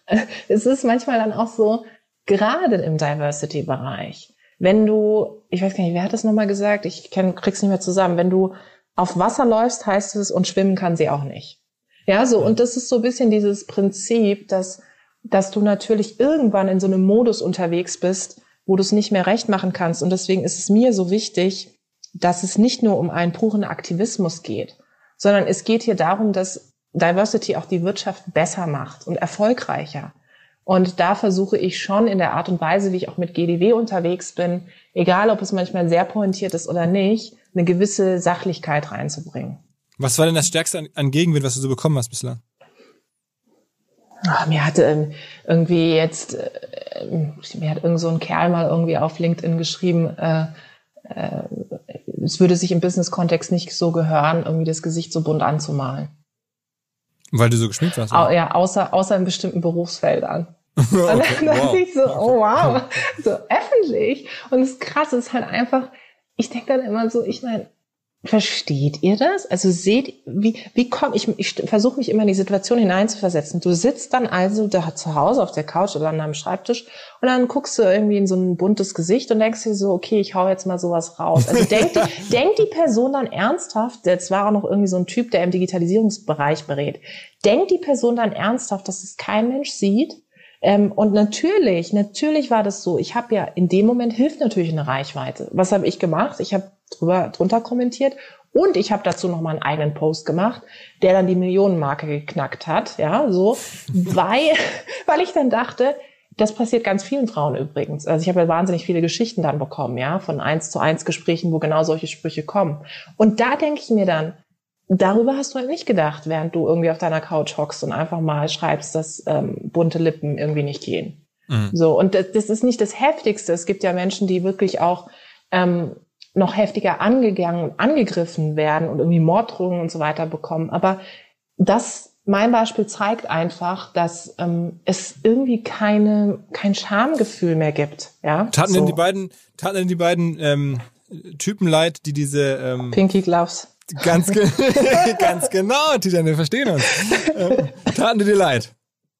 es ist manchmal dann auch so, gerade im Diversity-Bereich, wenn du, ich weiß gar nicht, wer hat das nochmal gesagt? Ich kenn, krieg's nicht mehr zusammen. Wenn du auf Wasser läufst, heißt es, und schwimmen kann sie auch nicht. Ja, so, und das ist so ein bisschen dieses Prinzip, dass, dass du natürlich irgendwann in so einem Modus unterwegs bist, wo du es nicht mehr recht machen kannst. Und deswegen ist es mir so wichtig, dass es nicht nur um einen puren Aktivismus geht, sondern es geht hier darum, dass Diversity auch die Wirtschaft besser macht und erfolgreicher. Und da versuche ich schon in der Art und Weise, wie ich auch mit G D W unterwegs bin, egal ob es manchmal sehr pointiert ist oder nicht, eine gewisse Sachlichkeit reinzubringen. Was war denn das Stärkste an, an Gegenwind, was du so bekommen hast bislang? Ach, mir hatte ähm, irgendwie jetzt, äh, mir hat irgend so ein Kerl mal irgendwie auf LinkedIn geschrieben, äh, äh, es würde sich im Business-Kontext nicht so gehören, irgendwie das Gesicht so bunt anzumalen. Weil du so geschminkt warst? Au, ja, außer, außer in bestimmten Berufsfeldern. Und dann okay, dachte wow. ich so, oh wow, so öffentlich. Und das Krasse ist halt einfach, ich denke dann immer so, ich meine, versteht ihr das? Also seht, wie, wie komm, ich, ich versuche mich immer in die Situation hineinzuversetzen. Du sitzt dann also da zu Hause auf der Couch oder an deinem Schreibtisch und dann guckst du irgendwie in so ein buntes Gesicht und denkst dir so, okay, ich hau jetzt mal sowas raus. Also denkt die, denkt die Person dann ernsthaft, das war auch noch irgendwie so ein Typ, der im Digitalisierungsbereich berät, denkt die Person dann ernsthaft, dass es kein Mensch sieht? Ähm, und natürlich, natürlich war das so. Ich habe ja, in dem Moment hilft natürlich eine Reichweite. Was habe ich gemacht? Ich habe drüber drunter kommentiert und ich habe dazu noch mal einen eigenen Post gemacht, der dann die Millionenmarke geknackt hat, ja, so, weil, weil ich dann dachte, das passiert ganz vielen Frauen übrigens. Also ich habe ja wahnsinnig viele Geschichten dann bekommen, ja, von eins zu eins Gesprächen, wo genau solche Sprüche kommen. Und da denke ich mir dann, darüber hast du halt nicht gedacht, während du irgendwie auf deiner Couch hockst und einfach mal schreibst, dass ähm, bunte Lippen irgendwie nicht gehen. Mhm. So, und das, das ist nicht das Heftigste. Es gibt ja Menschen, die wirklich auch ähm, noch heftiger angegangen und angegriffen werden und irgendwie Morddrohungen und so weiter bekommen. Aber das, mein Beispiel zeigt einfach, dass ähm, es irgendwie keine kein Schamgefühl mehr gibt. Ja, taten so. denn die beiden, taten denn die beiden ähm, Typen leid, die diese ähm, Pinky Gloves. Ganz, ge- ganz genau, Tijan, wir verstehen uns. Ähm, taten die dir leid?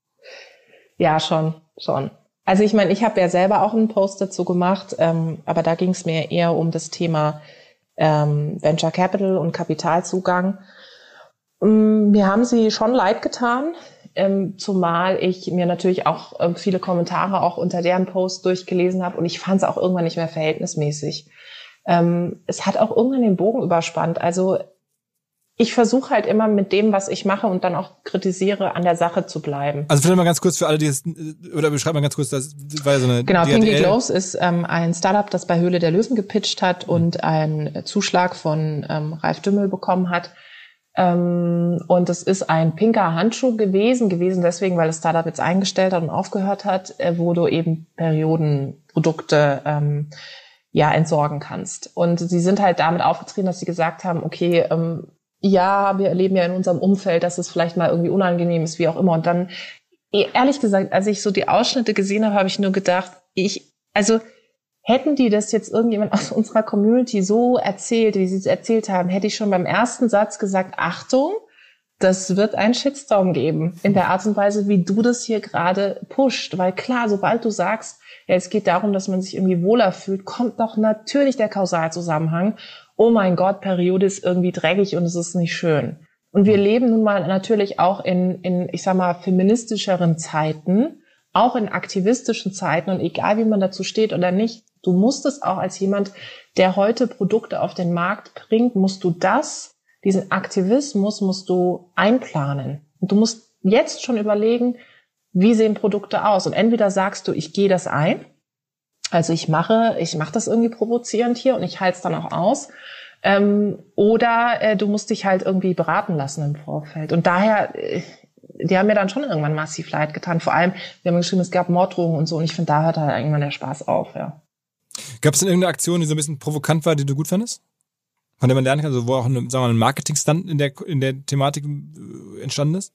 Ja, schon, schon. Also ich meine, ich habe ja selber auch einen Post dazu gemacht, ähm, aber da ging es mir eher um das Thema ähm, Venture Capital und Kapitalzugang. Ähm, mir haben sie schon leid getan, ähm, zumal ich mir natürlich auch ähm, viele Kommentare auch unter deren Post durchgelesen habe und ich fand es auch irgendwann nicht mehr verhältnismäßig. Ähm, es hat auch irgendwann den Bogen überspannt. Also ich versuche halt immer mit dem, was ich mache und dann auch kritisiere, an der Sache zu bleiben. Also vielleicht mal ganz kurz für alle, die es, oder beschreib mal ganz kurz, das war ja so eine Genau, D H L. Pinky Gloves ist ähm, ein Startup, das bei Höhle der Löwen gepitcht hat mhm. und einen Zuschlag von ähm, Ralf Dümmel bekommen hat. Ähm, und es ist ein pinker Handschuh gewesen, gewesen deswegen, weil das Startup jetzt eingestellt hat und aufgehört hat, äh, wo du eben Periodenprodukte ähm, ja entsorgen kannst. Und sie sind halt damit aufgetreten, dass sie gesagt haben, okay, ähm, ja, wir erleben ja in unserem Umfeld, dass es vielleicht mal irgendwie unangenehm ist, wie auch immer. Und dann, ehrlich gesagt, als ich so die Ausschnitte gesehen habe, habe ich nur gedacht, ich, also hätten die das jetzt irgendjemand aus unserer Community so erzählt, wie sie es erzählt haben, hätte ich schon beim ersten Satz gesagt, Achtung, das wird einen Shitstorm geben in der Art und Weise, wie du das hier gerade pusht. Weil klar, sobald du sagst, ja, es geht darum, dass man sich irgendwie wohler fühlt, kommt doch natürlich der Kausalzusammenhang. Oh mein Gott, Periode ist irgendwie dreckig und es ist nicht schön. Und wir leben nun mal natürlich auch in, in, ich sag mal, feministischeren Zeiten, auch in aktivistischen Zeiten und egal wie man dazu steht oder nicht, du musst es auch als jemand, der heute Produkte auf den Markt bringt, musst du das, diesen Aktivismus musst du einplanen. Und du musst jetzt schon überlegen, wie sehen Produkte aus? Und entweder sagst du, ich gehe das ein, also ich mache, ich mache das irgendwie provozierend hier und ich halte es dann auch aus. Ähm, oder äh, du musst dich halt irgendwie beraten lassen im Vorfeld. Und daher, äh, die haben mir dann schon irgendwann massiv leid getan. Vor allem, wir haben geschrieben, es gab Morddrohungen und so. Und ich finde, da hört halt irgendwann der Spaß auf, ja. Gab es denn irgendeine Aktion, die so ein bisschen provokant war, die du gut fandest? Von der man lernen kann, also wo auch eine, sagen wir mal, ein Marketing-Stunt in der, in der Thematik entstanden ist?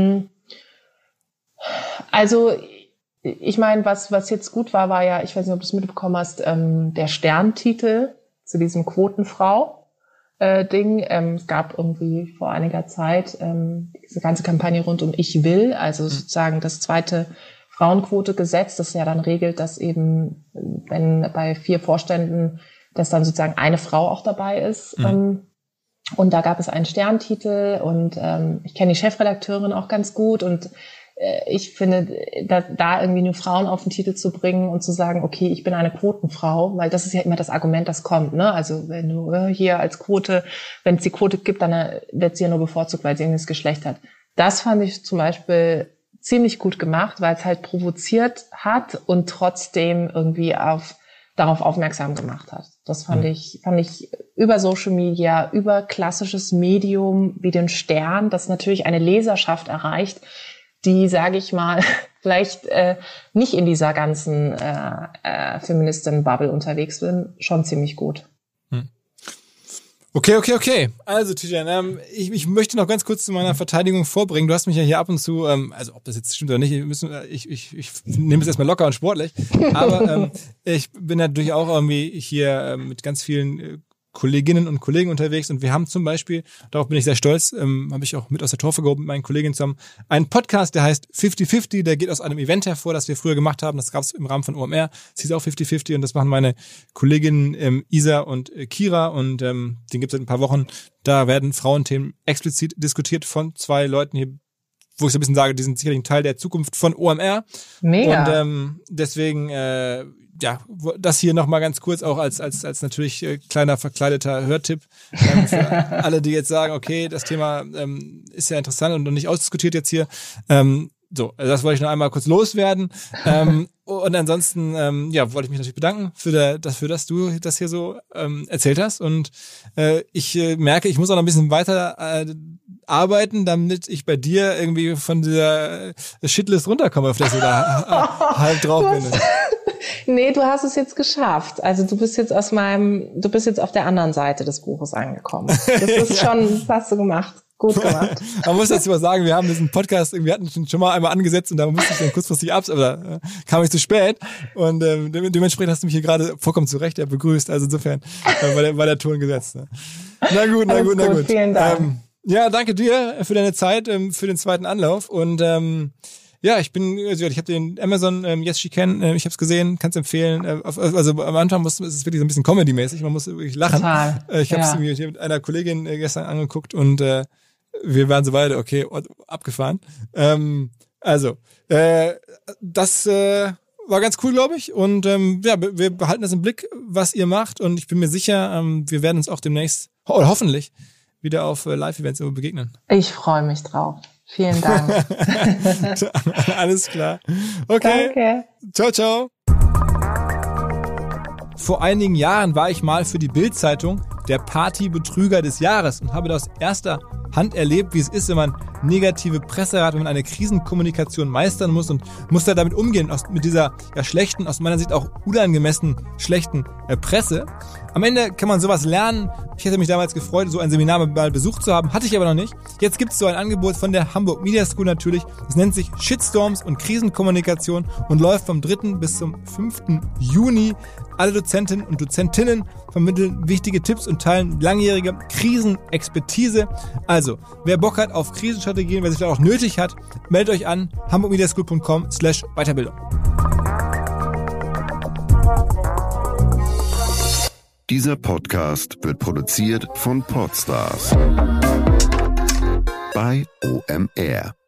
Also, ich meine, was was jetzt gut war, war ja, ich weiß nicht, ob du es mitbekommen hast, ähm, der Sterntitel zu diesem Quotenfrau. äh, Ding. Ähm, es gab irgendwie vor einiger Zeit ähm, diese ganze Kampagne rund um Ich will, also sozusagen das zweite Frauenquotegesetz, das ja dann regelt, dass eben, wenn bei vier Vorständen, dass dann sozusagen eine Frau auch dabei ist. Mhm. Ähm, und da gab es einen Sterntitel und ähm, ich kenne die Chefredakteurin auch ganz gut und ich finde, da, da irgendwie nur Frauen auf den Titel zu bringen und zu sagen, okay, ich bin eine Quotenfrau, weil das ist ja immer das Argument, das kommt, ne? Also wenn du hier als Quote, wenn es die Quote gibt, dann wird sie ja nur bevorzugt, weil sie irgendein Geschlecht hat. Das fand ich zum Beispiel ziemlich gut gemacht, weil es halt provoziert hat und trotzdem irgendwie auf darauf aufmerksam gemacht hat. Das fand mhm. ich, fand ich über Social Media, über klassisches Medium wie den Stern, das natürlich eine Leserschaft erreicht, die, sage ich mal, vielleicht äh, nicht in dieser ganzen äh, äh, Feministinnen-Bubble unterwegs sind, schon ziemlich gut. Hm. Okay, okay, okay. Also, Tijan, ähm, ich, ich möchte noch ganz kurz zu meiner Verteidigung vorbringen. Du hast mich ja hier ab und zu, ähm, also ob das jetzt stimmt oder nicht, müssen, ich, ich, ich nehme es erstmal locker und sportlich, aber ähm, ich bin natürlich auch irgendwie hier ähm, mit ganz vielen äh, Kolleginnen und Kollegen unterwegs und wir haben zum Beispiel, darauf bin ich sehr stolz, ähm, habe ich auch mit aus der Torfe gehoben mit meinen Kolleginnen zusammen, einen Podcast, der heißt fifty fifty, der geht aus einem Event hervor, das wir früher gemacht haben, das gab es im Rahmen von O M R, es hieß auch fifty fifty und das machen meine Kolleginnen ähm, Isa und äh, Kira und ähm, den gibt es seit ein paar Wochen, da werden Frauenthemen explizit diskutiert von zwei Leuten hier, wo ich so ein bisschen sage, die sind sicherlich ein Teil der Zukunft von O M R. Mega. Und ähm, deswegen äh, ja, das hier nochmal ganz kurz auch als als als natürlich äh, kleiner verkleideter Hörtipp ähm, für alle, die jetzt sagen, okay, das Thema ähm, ist ja interessant und noch nicht ausdiskutiert jetzt hier. Ähm, so, also das wollte ich noch einmal kurz loswerden. ähm, und ansonsten, ähm, ja, wollte ich mich natürlich bedanken für der, dafür, dass du das hier so ähm, erzählt hast. Und äh, ich äh, merke, ich muss auch noch ein bisschen weiter äh, arbeiten, damit ich bei dir irgendwie von dieser Shitlist runterkomme, auf der ich da halb drauf bin. Nee, du hast es jetzt geschafft. Also du bist jetzt aus meinem, du bist jetzt auf der anderen Seite des Buches angekommen. Das ist schon, das hast du gemacht. Gut gemacht. Man muss dazu mal sagen, wir haben diesen Podcast, wir hatten schon, schon mal einmal angesetzt und da musste ich dann kurzfristig ab, aber äh, kam ich zu spät und äh, dementsprechend hast du mich hier gerade vollkommen zurecht ja, begrüßt. Also insofern äh, war, der, war der Ton gesetzt. Ne? Na gut, na gut, na gut. Vielen Dank. Ähm, ja, danke dir für deine Zeit, ähm, für den zweiten Anlauf und ähm, ja, ich bin, also ich habe den Amazon ähm, Yes She Can, äh, ich habe es gesehen, kann's empfehlen. Äh, auf, also am Anfang muss, ist es wirklich so ein bisschen Comedy-mäßig, man muss wirklich lachen. Total. Äh, ich habe es ja. mir mit einer Kollegin äh, gestern angeguckt und äh, wir waren so beide, okay, abgefahren. Ähm, also, äh, das äh, war ganz cool, glaube ich. Und ähm, ja, wir behalten das im Blick, was ihr macht. Und ich bin mir sicher, ähm, wir werden uns auch demnächst, oder hoffentlich, wieder auf äh, Live-Events begegnen. Ich freue mich drauf. Vielen Dank. Alles klar. Okay. Danke. Ciao, ciao. Vor einigen Jahren war ich mal für die Bild-Zeitung der Partybetrüger des Jahres und habe da aus erster Hand erlebt, wie es ist, wenn man negative Presse hat, wenn man eine Krisenkommunikation meistern muss und muss da damit umgehen, aus, mit dieser ja schlechten, aus meiner Sicht auch unangemessen schlechten äh, Presse. Am Ende kann man sowas lernen. Ich hätte mich damals gefreut, so ein Seminar mal besucht zu haben, hatte ich aber noch nicht. Jetzt gibt es so ein Angebot von der Hamburg Media School natürlich. Es nennt sich Shitstorms und Krisenkommunikation und läuft vom dritten bis zum fünften Juni. Alle Dozentinnen und Dozentinnen vermitteln wichtige Tipps und teilen langjährige Krisenexpertise. Also, wer Bock hat auf Krisenstrategien, wer sich da auch nötig hat, meldet euch an hamburgmediaschool punkt com slash Weiterbildung. Dieser Podcast wird produziert von Podstars bei O M R.